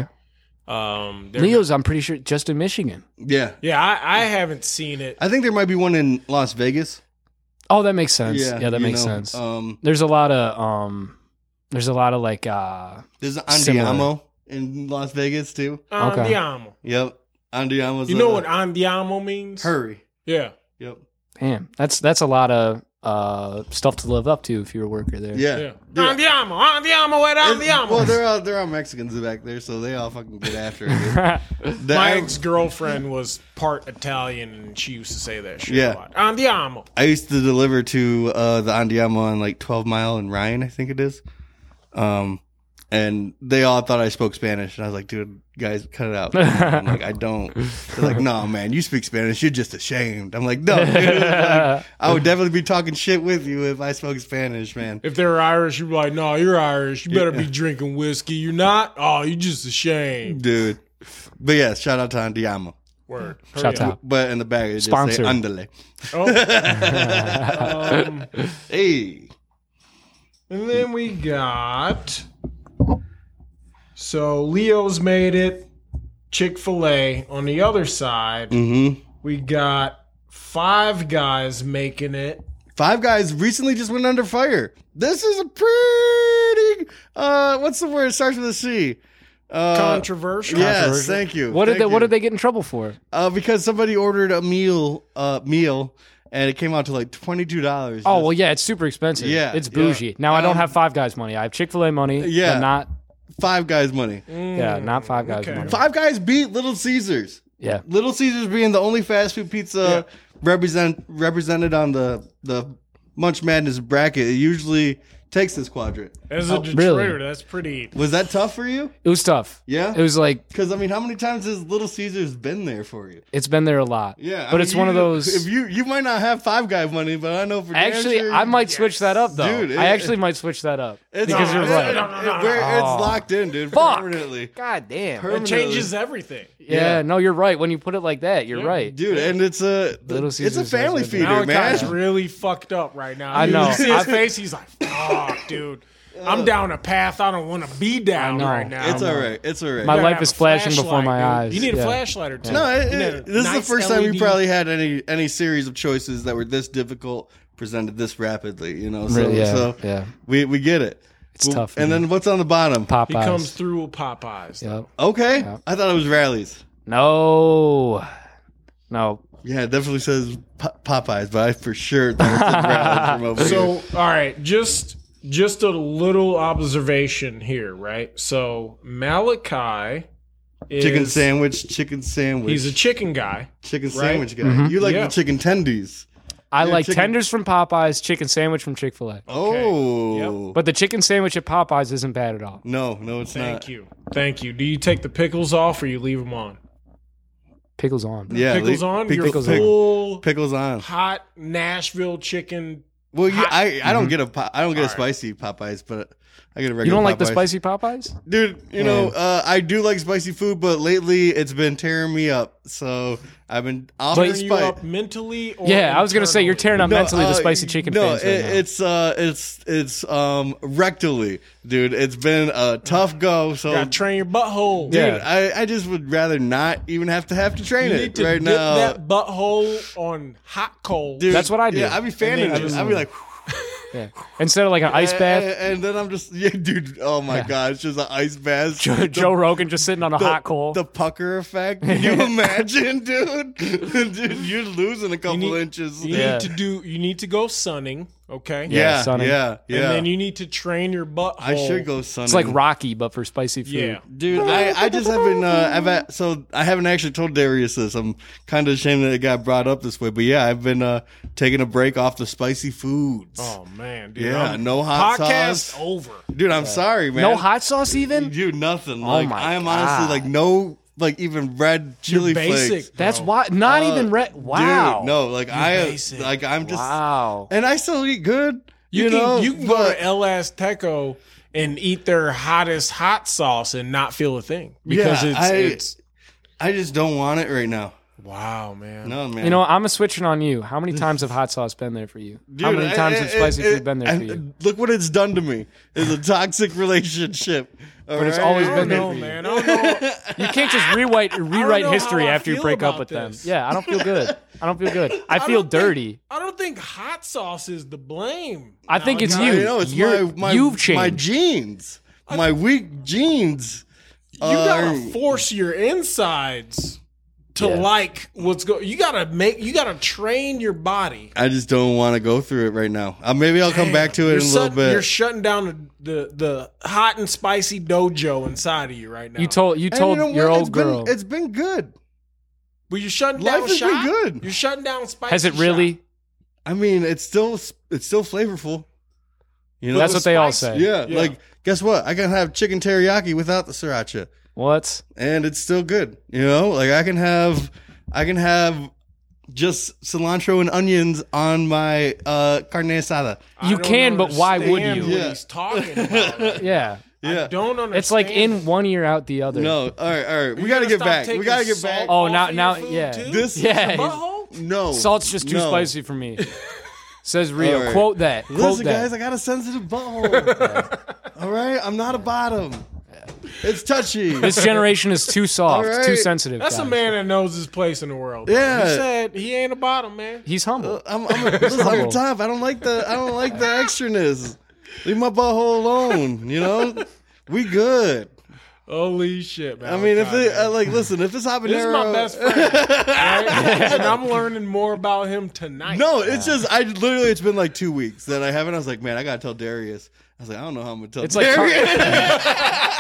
Um, they're- Leo's, I'm pretty sure, just in Michigan. Yeah, Yeah, I, I haven't seen it. I think there might be one in Las Vegas. Oh, that makes sense. Yeah, that you makes know, sense. Um, There's a lot of um, there's a lot of like uh, there's Similar. Andiamo in Las Vegas too. Okay. Andiamo. Yep, Andiamo's. You know uh, what Andiamo means? Hurry. Yeah. Yep. damn, that's that's a lot of uh stuff to live up to if you're a worker there. Yeah. Yeah. Yeah. Andiamo. Andiamo at It's- Andiamo. Well, they're all they're all Mexicans back there, so they all fucking get after it. dude. The- My I, ex girlfriend was part Italian, and she used to say that shit Yeah. a lot. Andiamo. I used to deliver to uh, the Andiamo on like twelve Mile and Ryan, I think it is. Um, and they all thought I spoke Spanish, and I was like, "Dude, guys, cut it out." I'm like, "I don't." They're like, "No, man, you speak Spanish. You're just ashamed." I'm like, "No, dude." Like, I would definitely be talking shit with you if I spoke Spanish, man. If they were Irish, you'd be like, no, you're Irish. You better be drinking whiskey. You're not? Oh, you just ashamed. Dude. But yeah, shout out to Andiamo. Word. Hurry Shout up. out. But in the bag, it just say Sponsor. Andale. Oh. um, Hey. and then we got. So Leo's made it. Chick-fil-A. On the other side, Mm-hmm. we got Five Guys making it. Five Guys recently just went under fire. This is a pretty uh what's the word? It starts with a C. Uh Controversial. Yes, Controversial. thank you. What did Thank they What you. did they get in trouble for? Uh because somebody ordered a meal uh meal and it came out to like twenty-two dollars. Oh well, yeah, it's super expensive. Yeah, it's yeah. bougie. Now I don't Um, have Five Guys money. I have Chick Fil A money. Yeah. but not Five Guys money. yeah, not Five Guys okay. money. Five Guys beat Little Caesars. Yeah, Little Caesars being the only fast food pizza represent represented on the the Munch Madness bracket. It usually takes this quadrant. As a Oh, Detroiter, really? that's pretty. Was that tough for you? it was tough. Yeah. It was like Because I mean, how many times has Little Caesars been there for you? it's been there a lot. Yeah, I but mean, it's one of you- those. If you you might not have Five Guy money, but I know for damn Actually, sure- I might switch that up though. Dude, it- I actually might switch that up It's because you're it- right. it- No, no, no, it- we're- no. It's locked in, dude. Fuck. Permanently, God damn. It Permanently. changes everything. Yeah, Yeah. no, you're right. When you put it like that, you're Yeah. right. dude. And it's a Little it's a Caesars family has that. feeder, Malachi's man. really fucked up right now. I You know. see his I've- face. He's like, "Fuck, dude, I'm down a path I don't want to be down I know. right now." It's all right. It's all right. My You gotta life have is a flashing before flashlight, my dude. eyes. You need a Yeah. flashlight or two. no, it, You need it- a this is the nice first time L E D. we probably had any any series of choices that were this difficult presented this rapidly. You know, so Really, yeah, so yeah. we we get it. It's Well, tough. And man. then what's on the bottom? Popeyes. He comes through with Popeyes. Yep. Okay, Yeah. I thought it was Rallies. No, no. Yeah, it definitely says Po- Popeyes, but I for sure thought it said Rallies from over here. So, all right, just just a little observation here, right? So Malachi is Chicken sandwich, chicken sandwich. He's a chicken guy. chicken right? sandwich guy. Mhm. You like Yeah. the chicken tendies. I Yeah, like chicken- tenders from Popeyes, chicken sandwich from Chick-fil-A. Oh. But the chicken sandwich at Popeyes isn't bad at all. No, no, it's Thank not. you. Thank you. Do you take the pickles off or you leave them on? Pickles on. Yeah, pickles le- on? pickle- Your pickles pick- full Pickles on. hot Nashville chicken. Well, you, hot- I I don't get a po- I don't get a All right. spicy Popeyes, but I get a regular. You don't like the Popeyes. spicy Popeyes? Dude, you know, Man. uh, I do like spicy food, but lately it's been tearing me up. So I've been off the Turn you spice. up mentally or Yeah, I was gonna say you're internally? tearing up mentally the uh, spicy chicken No, fans right it, now. it's uh, it's it's um rectally, dude. It's been a tough go. So, Gotta train your butthole. dude, Yeah. I, I just would rather not even have to have to train You it need to right dip now. that butthole on hot coal. Dude, That's what I do. Yeah, I'd be fanning then it. just- I'd be like, Yeah. Instead of like an ice and, bath, and then I'm just, yeah, dude. Oh my Yeah. god, it's just an ice bath. Joe, The- Joe Rogan just sitting on a the, hot coal. The pucker effect. Can you imagine, dude? Dude, you're losing a couple need- inches. You Yeah. need to do. You need to go sunning. Okay. Yeah, yeah, sunning. yeah, yeah. And then you need to train your butthole. I should go sunning. It's like Rocky, but for spicy food. Yeah. Dude, I, I just haven't. Uh, I've had, so I haven't actually told Darius this. I'm kind of ashamed that it got brought up this way. But yeah, I've been uh, taking a break off the spicy foods. Oh man, dude. Yeah, I'm- no hot podcast sauce. over. Dude, I'm sorry, man. No hot sauce even? Dude, nothing. Oh Like my I am God. honestly like no, like even red chili You're basic. flakes. That's bro. why. Not Uh, even red. Wow. Dude, no, like I basic. like I'm just Wow. and I still eat good. You, You, can know, you can go but to El Azteco and eat their hottest hot sauce and not feel a thing because Yeah, it's I- it's I just don't want it right now. wow, man. No, man. You know, I'm a switching on you. How many times have hot sauce been there for you? How Dude, many I- times I- have spicy I- food been there I- for you? Look what it's done to me. It's a toxic relationship. But it's always I been don't there know, for you. man. I don't know. You can't just rewrite rewrite know history how I after you feel break up about with them. this. Yeah, I don't feel good. I don't feel good. I I feel don't think- dirty. I don't think hot sauce is the blame. I think it's Malachi. you. You know, it's You're- my, my you've my changed. genes, my weak genes. You gotta are- force your insides to Yeah. like what's go. You gotta make. You gotta train your body. I just don't want to go through it right now. Uh, maybe I'll come back to it You're in a little shut- bit. You're shutting down the, the the hot and spicy dojo inside of you right now. You told you And told you know your what? old It's been- girl. it's been good. Well, you're shutting Life down has been shot. good. You're shutting down spicy. Has it really? shot. I mean, it's still it's still flavorful. You know, That's what they all spicy. say. yeah, Yeah. Like, guess what? I can have chicken teriyaki without the sriracha, What? and it's still good. You know, like I can have, I can have just cilantro and onions on my uh, carne asada. I You don't can, but why would understand you? What Yeah. he's talking about. right Yeah. Yeah. I don't understand. It's like in one ear out the other. No, all right, all right. We You gotta gonna get stop back. We taking gotta get salt back. Oh, off now- of your now- food, yeah. too? This- Yeah. Your butthole? No, Salt's just too no. spicy for me. Says Rio. All right. Quote that. Quote Listen, that. guys, I got a sensitive butthole. All right, I'm not a bottom. It's touchy. This generation is too soft, All right. too sensitive. That's a guys. man that knows his place in the world. Yeah. He said he ain't a bottom, man. He's humble. I'm, I'm, listen, I'm humble. tough. I don't like the. I don't like the extraness. Leave my butthole alone. You know, we good. Holy shit, man. I mean, if God, it, man. uh, like, listen, if it's habanero, This is my best friend. right? And I'm learning more about him tonight. No, it's just I literally. It's been like two weeks that I haven't. I was like, man, I gotta tell Darius. I was like, I don't know how I'm gonna tell. It's like Darius.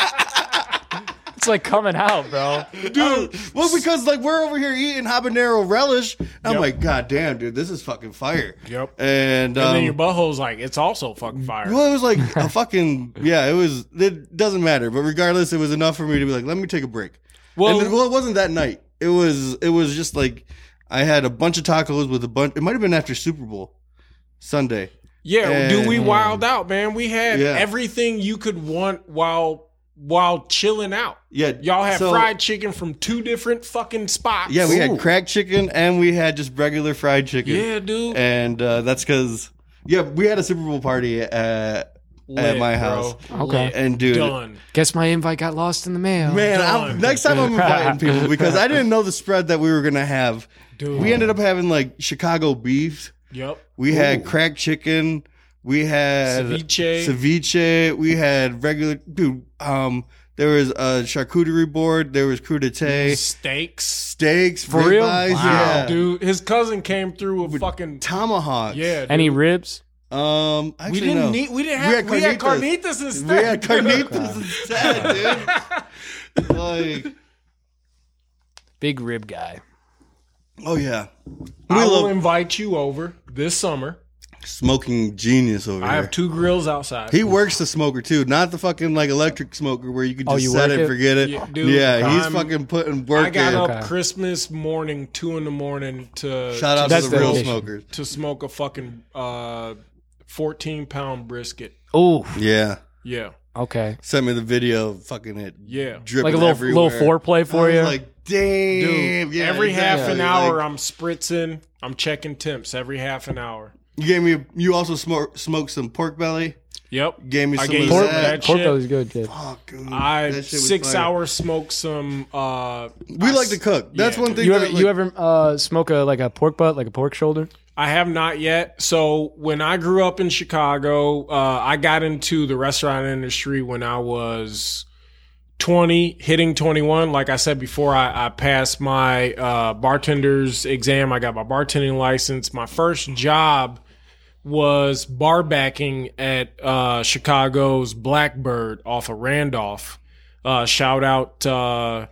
It's like coming out, bro. Dude, well, because like we're over here eating habanero relish. I'm Yep. like, God damn, dude, this is fucking fire. Yep. And, um, And then your butthole's like, it's also fucking fire. well, it was like a fucking yeah. It was. It doesn't matter, but regardless, it was enough for me to be like, let me take a break. Well, and it, well, it wasn't that night. It was. It was just like I had a bunch of tacos with a bunch. It might have been after Super Bowl Sunday. yeah, and- dude, we wild out, man. We had Yeah. everything you could want while while chilling out. Yeah, Y'all had so- fried chicken from two different fucking spots. Yeah, we Ooh. had cracked chicken and we had just regular fried chicken. Yeah, dude. and uh, that's because yeah, we had a Super Bowl party at at Lit, my bro. house. Okay. Lit. And dude, Done. Guess my invite got lost in the mail. man, Done. I'm, next time I'm inviting people because I didn't know the spread that we were gonna have. Dude. We ended up having like Chicago beef. Yep. We had cracked chicken. We had Ceviche. ceviche. We had regular dude. Um, there was a charcuterie board. There was crudité, Steaks. steaks, For real? ribeyes, Wow. yeah, Dude, his cousin came through with fucking tomahawks. yeah. Dude. Any ribs? Um, actually, We didn't no. need. We didn't We have. had We had carnitas. carnitas instead. We had carnitas instead, dude. Like, Big rib guy. oh yeah, I we will love invite you over this summer. smoking genius over I here. have two grills outside. He works the smoker too, not the fucking like electric smoker where you can Oh, just you set work it, it? forget it. Yeah, Yeah, dude, he's I'm- fucking putting work I got in. up Okay. Christmas morning, two in the morning to Shout out to, to That's the real dedication. smokers. to smoke a fucking uh, fourteen pound brisket. Oh, Yeah, Yeah, okay. sent me the video of fucking it yeah. dripping Like a little everywhere. little foreplay for I was you. like, damn, Dude, yeah, every half exactly. an hour, Like, I'm spritzing. I'm checking temps every half an hour. you gave me. You also smoke smoked some pork belly. Yep. Gave me I some gave of you pork some of that. that pork shit. belly's good, kid. Fuck, dude. I That shit was six fire. hours smoked some. Uh, We I like to cook. That's yeah, one thing. You that, ever like, you ever uh, smoke a like a pork butt, like a pork shoulder? I have not yet. So when I grew up in Chicago, uh, I got into the restaurant industry when I was twenty, hitting twenty-one. Like I said before, I, I passed my uh, bartender's exam. I got my bartending license. My first job was bar backing at uh, Chicago's Blackbird off of Randolph. Uh, shout out uh,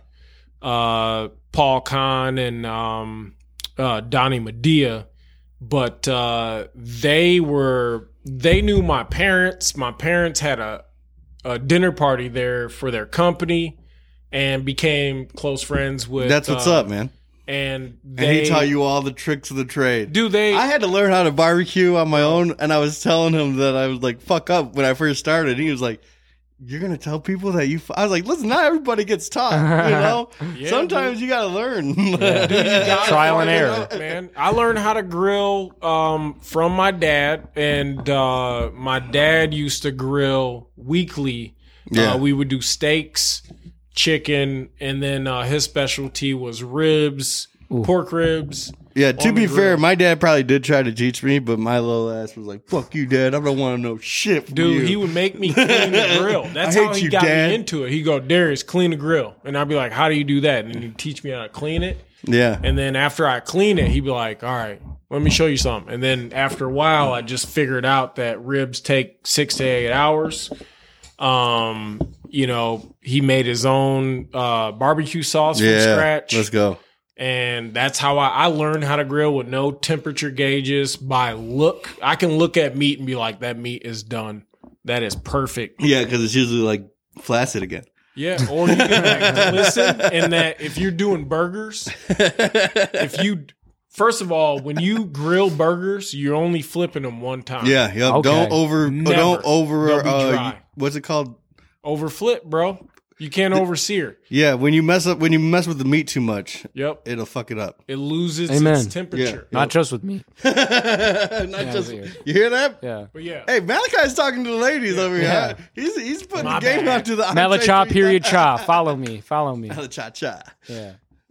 uh, Paul Kahn and um, uh, Donnie Medea. But uh, they were they knew my parents. My parents had a, a dinner party there for their company and became close friends with. That's what's uh, up, man. And And they he taught you all the tricks of the trade. do they. I had to learn how to barbecue on my own, and I was telling him that I was like, fuck up when I first started. He was like, you're going to tell people that you... F-? I was like, listen, not everybody gets taught, you know? Yeah, Sometimes you got to learn. Dude, you gotta Trial and fucking error. know, man. I learned how to grill um, from my dad, and uh, my dad used to grill weekly. Yeah. Uh, we would do steaks, chicken, and then uh, his specialty was ribs, pork ribs. Yeah, to on be the fair, grill. my dad probably did try to teach me, but my little ass was like, fuck you, Dad. I don't want to know shit from Dude, you. he would make me clean the grill. That's I how hate he you, got Dad. me into it. He'd go, Darius, clean the grill. And I'd be like, how do you do that? And then he'd teach me how to clean it. yeah. And then after I clean it, he'd be like, all right, let me show you something. And then after a while, I just figured out that ribs take six to eight hours. Um, you know, he made his own uh, barbecue sauce from Yeah. scratch. Let's go. And that's how I, I learned how to grill with no temperature gauges by look. I can look at meat and be like, that meat is done. That is perfect. Yeah, because it's usually like flaccid again. Yeah. Or you can like, listen, and that if you're doing burgers, if you, first of all, when you grill burgers, you're only flipping them one time. Yeah, yep. Okay. Don't over, Never. don't over, They'll be uh, dry. what's it called? Over flip, bro. You can't overseer. Yeah, when you mess up, when you mess with the meat too much, Yep. it'll fuck it up. It loses Amen. its temperature. Yeah. Not just with me. Not Yeah, just weird. you hear that? Yeah. But yeah. Hey, Malachi's talking to the ladies over here. Yeah. He's he's putting My the game bad. out to the Malacha period cha. Follow me. Follow me. Cha cha. Yeah.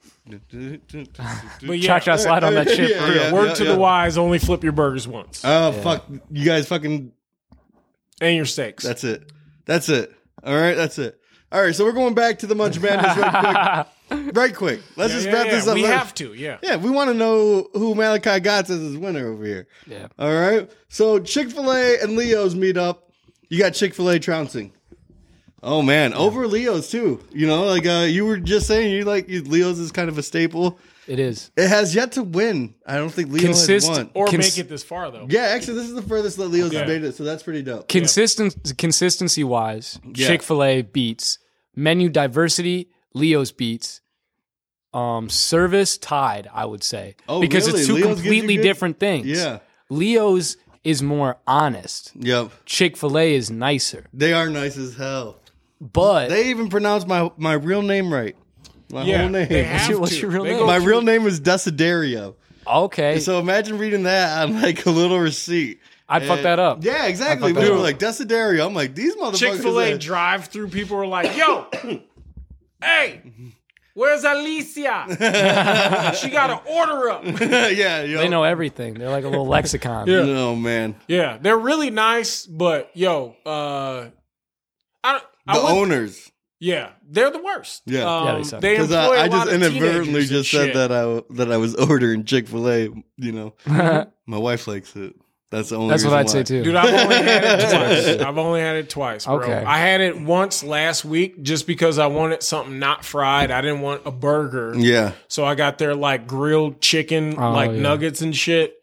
But yeah. Cha cha slide on that shit Yeah, for real. yeah. Word to the wise, only flip your burgers once. Oh fuck! You guys fucking. and your steaks. That's it. That's it. All right. That's it. All right. So we're going back to the Munch Madness right quick. Right quick. Let's Yeah, just yeah, wrap yeah. this up. We Let's- have to, yeah. Yeah, we want to know who Malachi Gotts is his winner over here. Yeah. All right. So Chick-fil-A and Leo's meet up. You got Chick-fil-A trouncing. Oh man, over Leo's too. You know, like uh, you were just saying, you like you, Leo's is kind of a staple. It is. It has yet to win. I don't think Leo Consist- has won. Or Cons- make it this far, though. Yeah, actually, this is the furthest that Leo's has Okay. made it, so that's pretty dope. Consistent consistency wise, Yeah. Chick-fil-A beats. Menu diversity, Leo's beats. Um, service tied, I would say. Oh, because really? it's two Leo's gives you completely good- different things. Yeah. Leo's is more honest. Yep. Chick-fil-A is nicer. They are nice as hell. But They even pronounce my my real name right. My Yeah, whole name. they have your- what's to. your real They name? go My through- real name is Desiderio. okay, So imagine reading that on like a little receipt. I'd fuck And- that up. Yeah, exactly. I'd fuck We that were up. like Desiderio. I'm like, these motherfuckers. Chick-fil-A are- drive-through people are like, yo, hey, where's Alicia? She got an order up. yeah, yo. They know everything. They're like a little lexicon. Yeah. No man. Yeah, they're really nice, but yo, uh, I, The I went, owners. yeah, they're the worst. Yeah. um, Yeah, they suck. they Because employ I, I a lot just of inadvertently teenagers and just said shit. that I that I was ordering Chick Fil A. You know, my wife likes it. That's the only. That's what reason I'd why. say too. Dude, I've only had it twice. I've only had it twice, bro. Okay. I had it once last week just because I wanted something not fried. I didn't want a burger. Yeah. So I got their like grilled chicken, Oh, like yeah. nuggets and shit.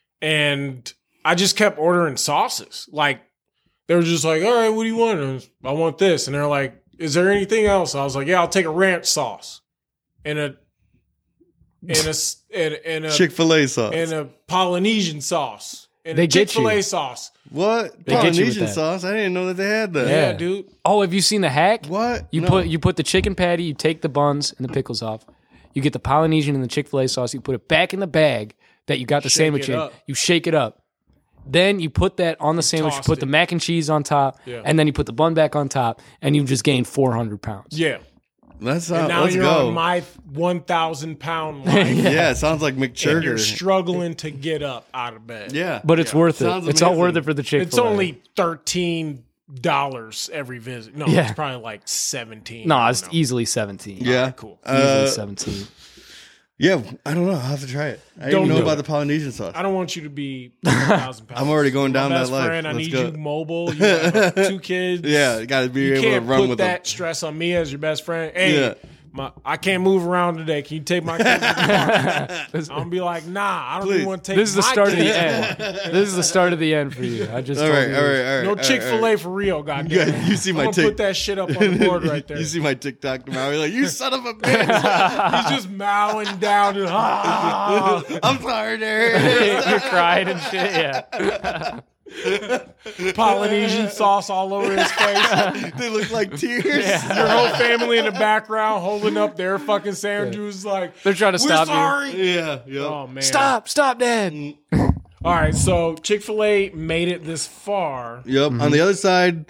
And I just kept ordering sauces. Like they were just like, all right, what do you want? I, was, I want this. And they're like, is there anything else? I was like, yeah, I'll take a ranch sauce and a and a and, and a Chick Fil A sauce. and a Polynesian sauce. And They a get Chick-fil-A you. sauce. what They get you with Polynesian that. sauce? I didn't know that they had that. Yeah, Yeah. dude. Oh, have you seen the hack? What? You No. put you put the chicken patty, you take the buns and the pickles off. You get the Polynesian and the Chick-fil-A sauce. You put it back in the bag that you got the Shake sandwich it in. up. You shake it up. Then you put that on the sandwich. You tossed put the it. mac and cheese on top, Yeah. and then you put the bun back on top, and you've just gained four hundred pounds. Yeah. Let's And uh, now let's you're go. on my one thousand pound life. yeah, it sounds like And you're McChurger. struggling to get up out of bed. Yeah, But it's worth it. Sounds It's all amazing. worth it for the Chick-fil-A. It's only thirteen dollars every visit. No, Yeah. it's probably like seventeen. No, I don't it's know. easily seventeen. yeah, cool. Easily Uh, seventeen. yeah. I don't know. I'll have to try it. I Don't didn't know do about it. the Polynesian sauce. I don't want you to be one thousand pounds. I'm already going down My that best life. friend, I Let's need go. you mobile. You have two kids. Yeah, got to be You able to can't run put with that them. stress on me as your best friend. Hey, Yeah. my, I can't move around today. Can you take my kids? to the park? I'm gonna be like, nah, I don't Please. even want to take. This is the my start of the kids. end. This is the start of the end for you. I just All told right, you all this. right, all right. No all right, Chick Fil all A right. for real, goddamn. You, got- you see my I'm gonna tick. put that shit up on the board right there. You see my TikTok tomorrow. You're like, you son of a bitch. He's just mowing down and ah. I'm sorry, Derek. You're crying and shit. Yeah. Polynesian sauce all over his face. They look like tears. Your whole family in the background holding up their fucking sandwiches like They're trying to we're stop you. sorry. Yeah, yeah. Oh man. Stop! Stop, Dad. All right, so Chick-fil-A made it this far. Yep. On the other side,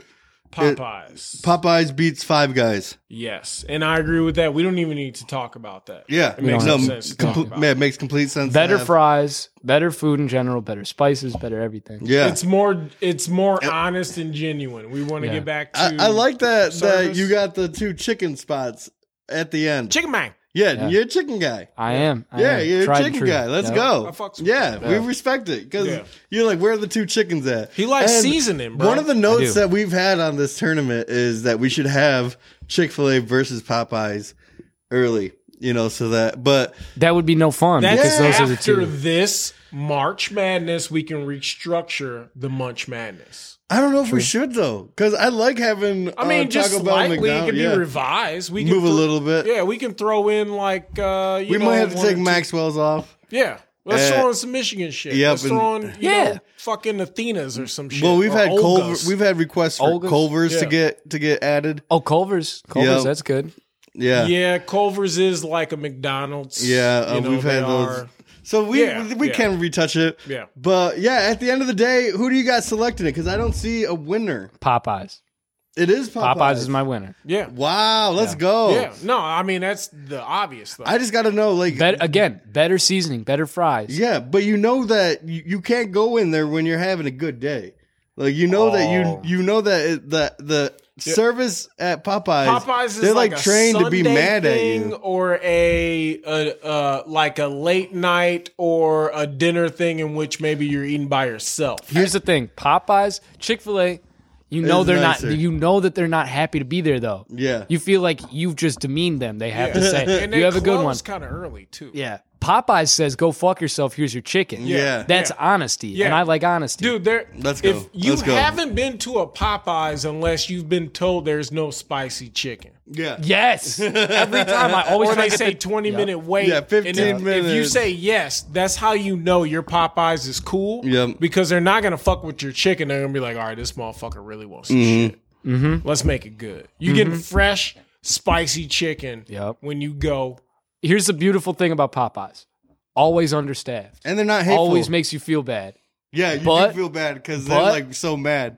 Popeyes. Popeyes beats Five Guys. Yes. And I agree with that. We don't even need to talk about that. Yeah, It makes no, no sense to talk comple- about. yeah, it makes complete sense. to Better have. fries, better food in general, better spices, better everything. Yeah, It's more it's more honest and genuine. We want to Yeah. get back to I, I like that that service. you got the two chicken spots at the end. Chicken Man. Yeah, Yeah. you're a chicken guy. I am. I Yeah, am. you're Tried a and chicken true. guy. Let's Yep. go. I fucks with Yeah, that. we Yeah. respect it because Yeah. you're like, where are the two chickens at? He likes And seasoning, bro. One of the do. notes that we've had on this tournament is that we should have Chick-fil-A versus Popeyes early, you know, so that, but That would be no fun That's because those are the after two. this March Madness, we can restructure the Munch Madness. I don't know if we should though, because I like having, I mean, uh, just Taco Bell and slightly, it McDonald's. can be Yeah. revised. We can Move a thro- little bit. Yeah, we can throw in like uh, you We know, might have to one or take two- Maxwell's off. Yeah, let's Uh, throw in some Michigan shit. yep, let's throw in and- you Yeah. know, fucking Athena's or some shit. Well, we've or had Culver, Olga's. we've had requests for Olga's? Culver's to Yeah. get to get added. Oh, Culver's. Culver's, Yep. that's good. Yeah, yeah, Culver's is like a McDonald's. Yeah, uh, you know, we've had they those. are- So we Yeah, we yeah. can retouch it. Yeah. But yeah, at the end of the day, who do you got selecting it? Because I don't see a winner. Popeyes. It is Popeyes. Popeyes is my winner. Yeah, Wow, let's go. yeah. No, I mean that's the obvious though. I just got to know, like, Bet- again, better seasoning, better fries. yeah, but you know that you, you can't go in there when you're having a good day. Like you know that Oh. you you know that it, the the service at Popeyes, Popeyes is they're like, like, a trained to be Sunday mad at thing you. or a, a uh, like a late night or a dinner thing in which maybe you're eating by yourself. Here's the thing: Popeyes, Chick-fil-A. You know It's they're nicer. not. You know that they're not happy to be there though. Yeah. You feel like you've just demeaned them. They have to Yeah. say And you they have a good one. close kind of early too. Yeah. Popeyes says, "Go fuck yourself. Here's your chicken." Yeah. That's Yeah. honesty, Yeah. and I like honesty. Dude, there. Let's go. If you Let's go. haven't been to a Popeyes unless you've been told there's no spicy chicken, Yeah. Yes. Every time I always or try they to get say the- twenty Yep. minute wait, Yeah, fifteen and if, if you minutes. say yes, that's how you know your Popeyes is cool. Yep. Because they're not gonna fuck with your chicken. They're gonna be like, all right, this motherfucker really wants some Mm-hmm. shit. Mm-hmm. Let's make it good. You get fresh, spicy chicken. Yep. When you go, Here's the beautiful thing about Popeyes: always understaffed. And they're not hateful. Always makes you feel bad. yeah, you but- do feel bad because they're but- like so mad.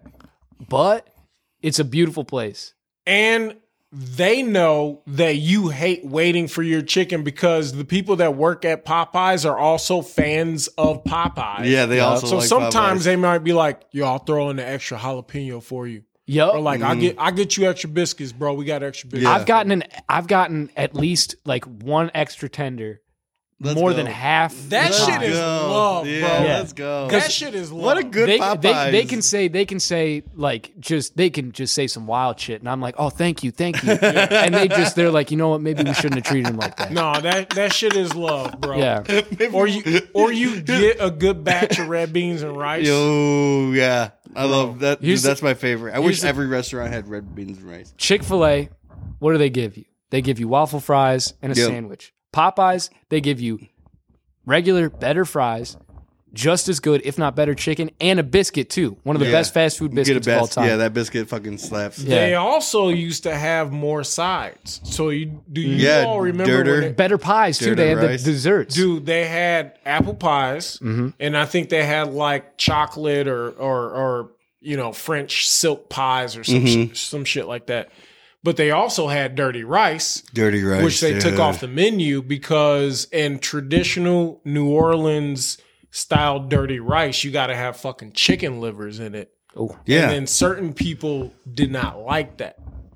But it's a beautiful place. and they know that you hate waiting for your chicken because the people that work at Popeyes are also fans of Popeyes. Yeah, they also So like sometimes Popeyes. they might be like, "Yo, I'll throw in the extra jalapeno for you," Yep. or like, "I get, I get you extra biscuits, bro. We got extra biscuits." Yeah. I've gotten an I've gotten at least like one extra tender Let's more go. than half. That the shit time. is love, yeah, bro. Yeah. Let's go. That shit is love. What a good They, Popeyes. they, they can say they can say like just they can just say some wild shit and I'm like, oh, thank you, thank you, and they just they're like, you know what, maybe we shouldn't have treated him like that. No, that that shit is love, bro. Yeah, Or you or you get a good batch of red beans and rice. Yo, yeah, I love that. Dude, Here's the- that's my favorite. I wish the- every restaurant had red beans and rice. Chick-fil-A, what do they give you? They give you waffle fries and a Yep. sandwich. Popeyes, they give you regular, better fries, just as good, if not better, chicken, and a biscuit too. One of the Yeah. best fast food Get a biscuits of all best. time. Yeah, that biscuit fucking slaps. Yeah. They also used to have more sides. So you do you Yeah, all remember dirter. when they, Better pies too. Dirty They had the rice. desserts. dude, they had apple pies, Mm-hmm. and I think they had like chocolate or or or you know French silk pies or some Mm-hmm. sh- some shit like that. But they also had dirty rice, Dirty rice, which they took dude. off the menu because in traditional New Orleans style dirty rice, you got to have fucking chicken livers in it. Oh, Yeah, And then certain people did not like that.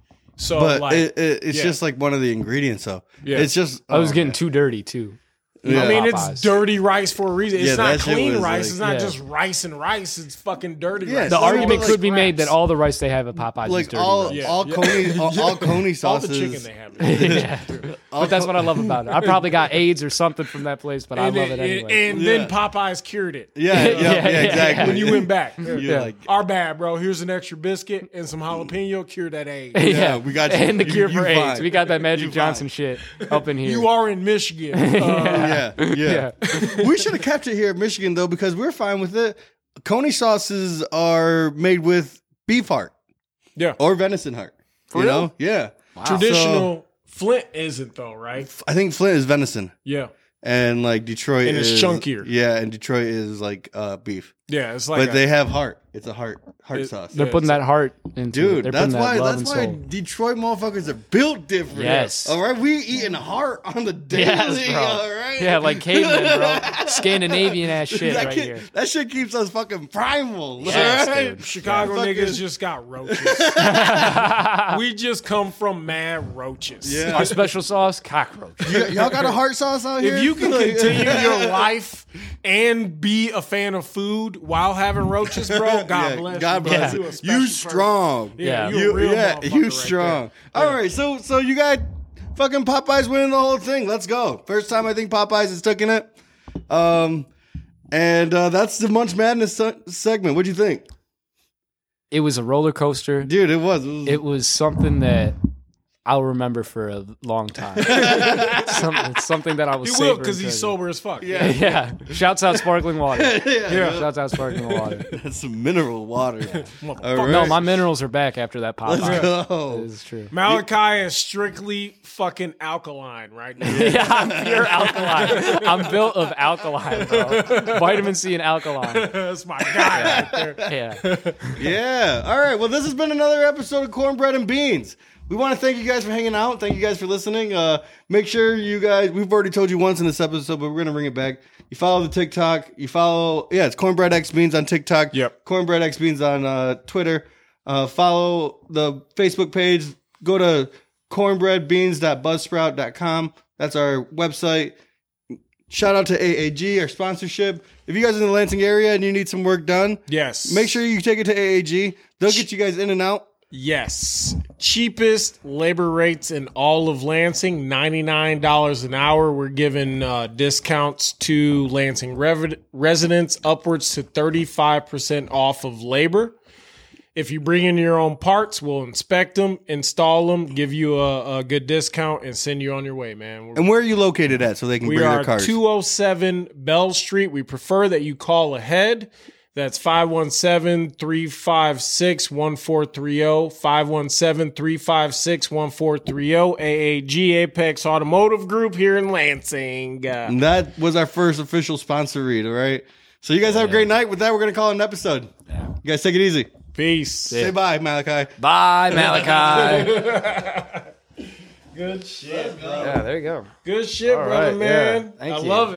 So but like, it, it, it's yeah. just like one of the ingredients. So Yeah. it's just. I was oh, getting man. too dirty too. Yeah. I mean, Popeyes. it's dirty rice for a reason. It's Yeah, not that shit clean was rice. like- it's not Yeah. just rice and rice. It's fucking dirty Yeah, rice. The Some argument of, like, could be made that scraps. all the rice they have at Popeyes is like dirty all rice. Yeah. all coney all, all coney all sauces. the chicken they have. Yeah. But that's what I love about it. I probably got AIDS or something from that place, but I and love it- it anyway. and Yeah. then Popeyes cured it. Yeah, yeah, yeah, Yeah, yeah, exactly. When you went back, You're Yeah. like, our bad, bro. Here's an extra biscuit and some jalapeno. Cure that AIDS. yeah, yeah, we got you. And the You- cure you for AIDS. fine. We got that Magic You Johnson fine. shit up in here. You are in Michigan. Uh, yeah, yeah. Yeah. We should have kept it here in Michigan though, because we're fine with it. Coney sauces are made with beef heart yeah. or venison heart. For you real? know? Yeah. Traditional Flint isn't though, right? I think Flint is venison, Yeah. and like Detroit And it's is chunkier. Yeah, and Detroit is like uh, beef, Yeah. It's like but a- they have heart. It's a heart heart It- sauce. They're Yeah, putting it's- that heart into it. Dude, They're that's putting why that love that's and why soul. Detroit motherfuckers are built different. Yes. All right, we eating heart on the daily. Yes, bro. All right. Yeah, like cavemen, bro. Scandinavian ass shit that, right kid- here. that shit keeps us fucking primal. Yes, all right? dude. Chicago Yeah. niggas Fucking- just got roaches. we just come from mad roaches. Yeah. Our special sauce, cockroach. Y- y'all got a heart sauce out here? If you can Like- continue your life and be a fan of food while having roaches, bro, God Yeah, bless God you. bless bro. you. a special You person. strong. Yeah, Yeah. you, a You, real yeah, motherfucker you right strong. there. All right, so so you got fucking Popeyes winning the whole thing. Let's go. First time I think Popeyes is taking it. Um, and uh, that's the Munch Madness se- segment. What'd you think, It was a roller coaster. dude? It was. It was It was something that I'll remember for a long time. Some, it's something that I was He savor will because and he's treasure. sober as fuck. Yeah. Yeah. Shouts out sparkling water. yeah, Shouts out sparkling water. That's some mineral water. Motherfucker. All right. No, my minerals are back after that Popeye. Let's go. This is true. Malachi is strictly fucking alkaline right now. Yeah, I'm pure alkaline. I'm built of alkaline, bro. Vitamin C and alkaline. That's my guy right there. Yeah. Yeah. All right. Well, this has been another episode of Cornbread and Beans. We want to thank you guys for hanging out. Thank you guys for listening. Uh, make sure you guys, we've already told you once in this episode, but we're going to bring it back. You follow the TikTok. You follow, yeah, it's Cornbread X Beans on TikTok. Yep. Cornbread X Beans on uh, Twitter. Uh, follow the Facebook page. Go to cornbread beans dot buzzsprout dot com. That's our website. Shout out to A A G, our sponsorship. If you guys are in the Lansing area and you need some work done, Yes. make sure you take it to A A G. They'll get you guys in and out. Yes. Cheapest labor rates in all of Lansing, ninety-nine dollars an hour. We're giving uh, discounts to Lansing rev- residents upwards to thirty-five percent off of labor. If you bring in your own parts, we'll inspect them, install them, give you a, a good discount, and send you on your way, man. We're, And where are you located at so they can we bring are their cars? two oh seven Bell Street. We prefer that you call ahead. That's five one seven, three five six, one four three zero, five one seven, three five six, one four three zero, A A G Apex Automotive Group here in Lansing. Uh, And that was our first official sponsor read, all right? So you guys have a great night. With that, we're going to call it an episode. You guys take it easy. peace. Say bye, Malachi. Bye, Malachi. Good shit, bro. Yeah, there you go. Good shit, All brother, right, man. yeah. Thank I you. love it.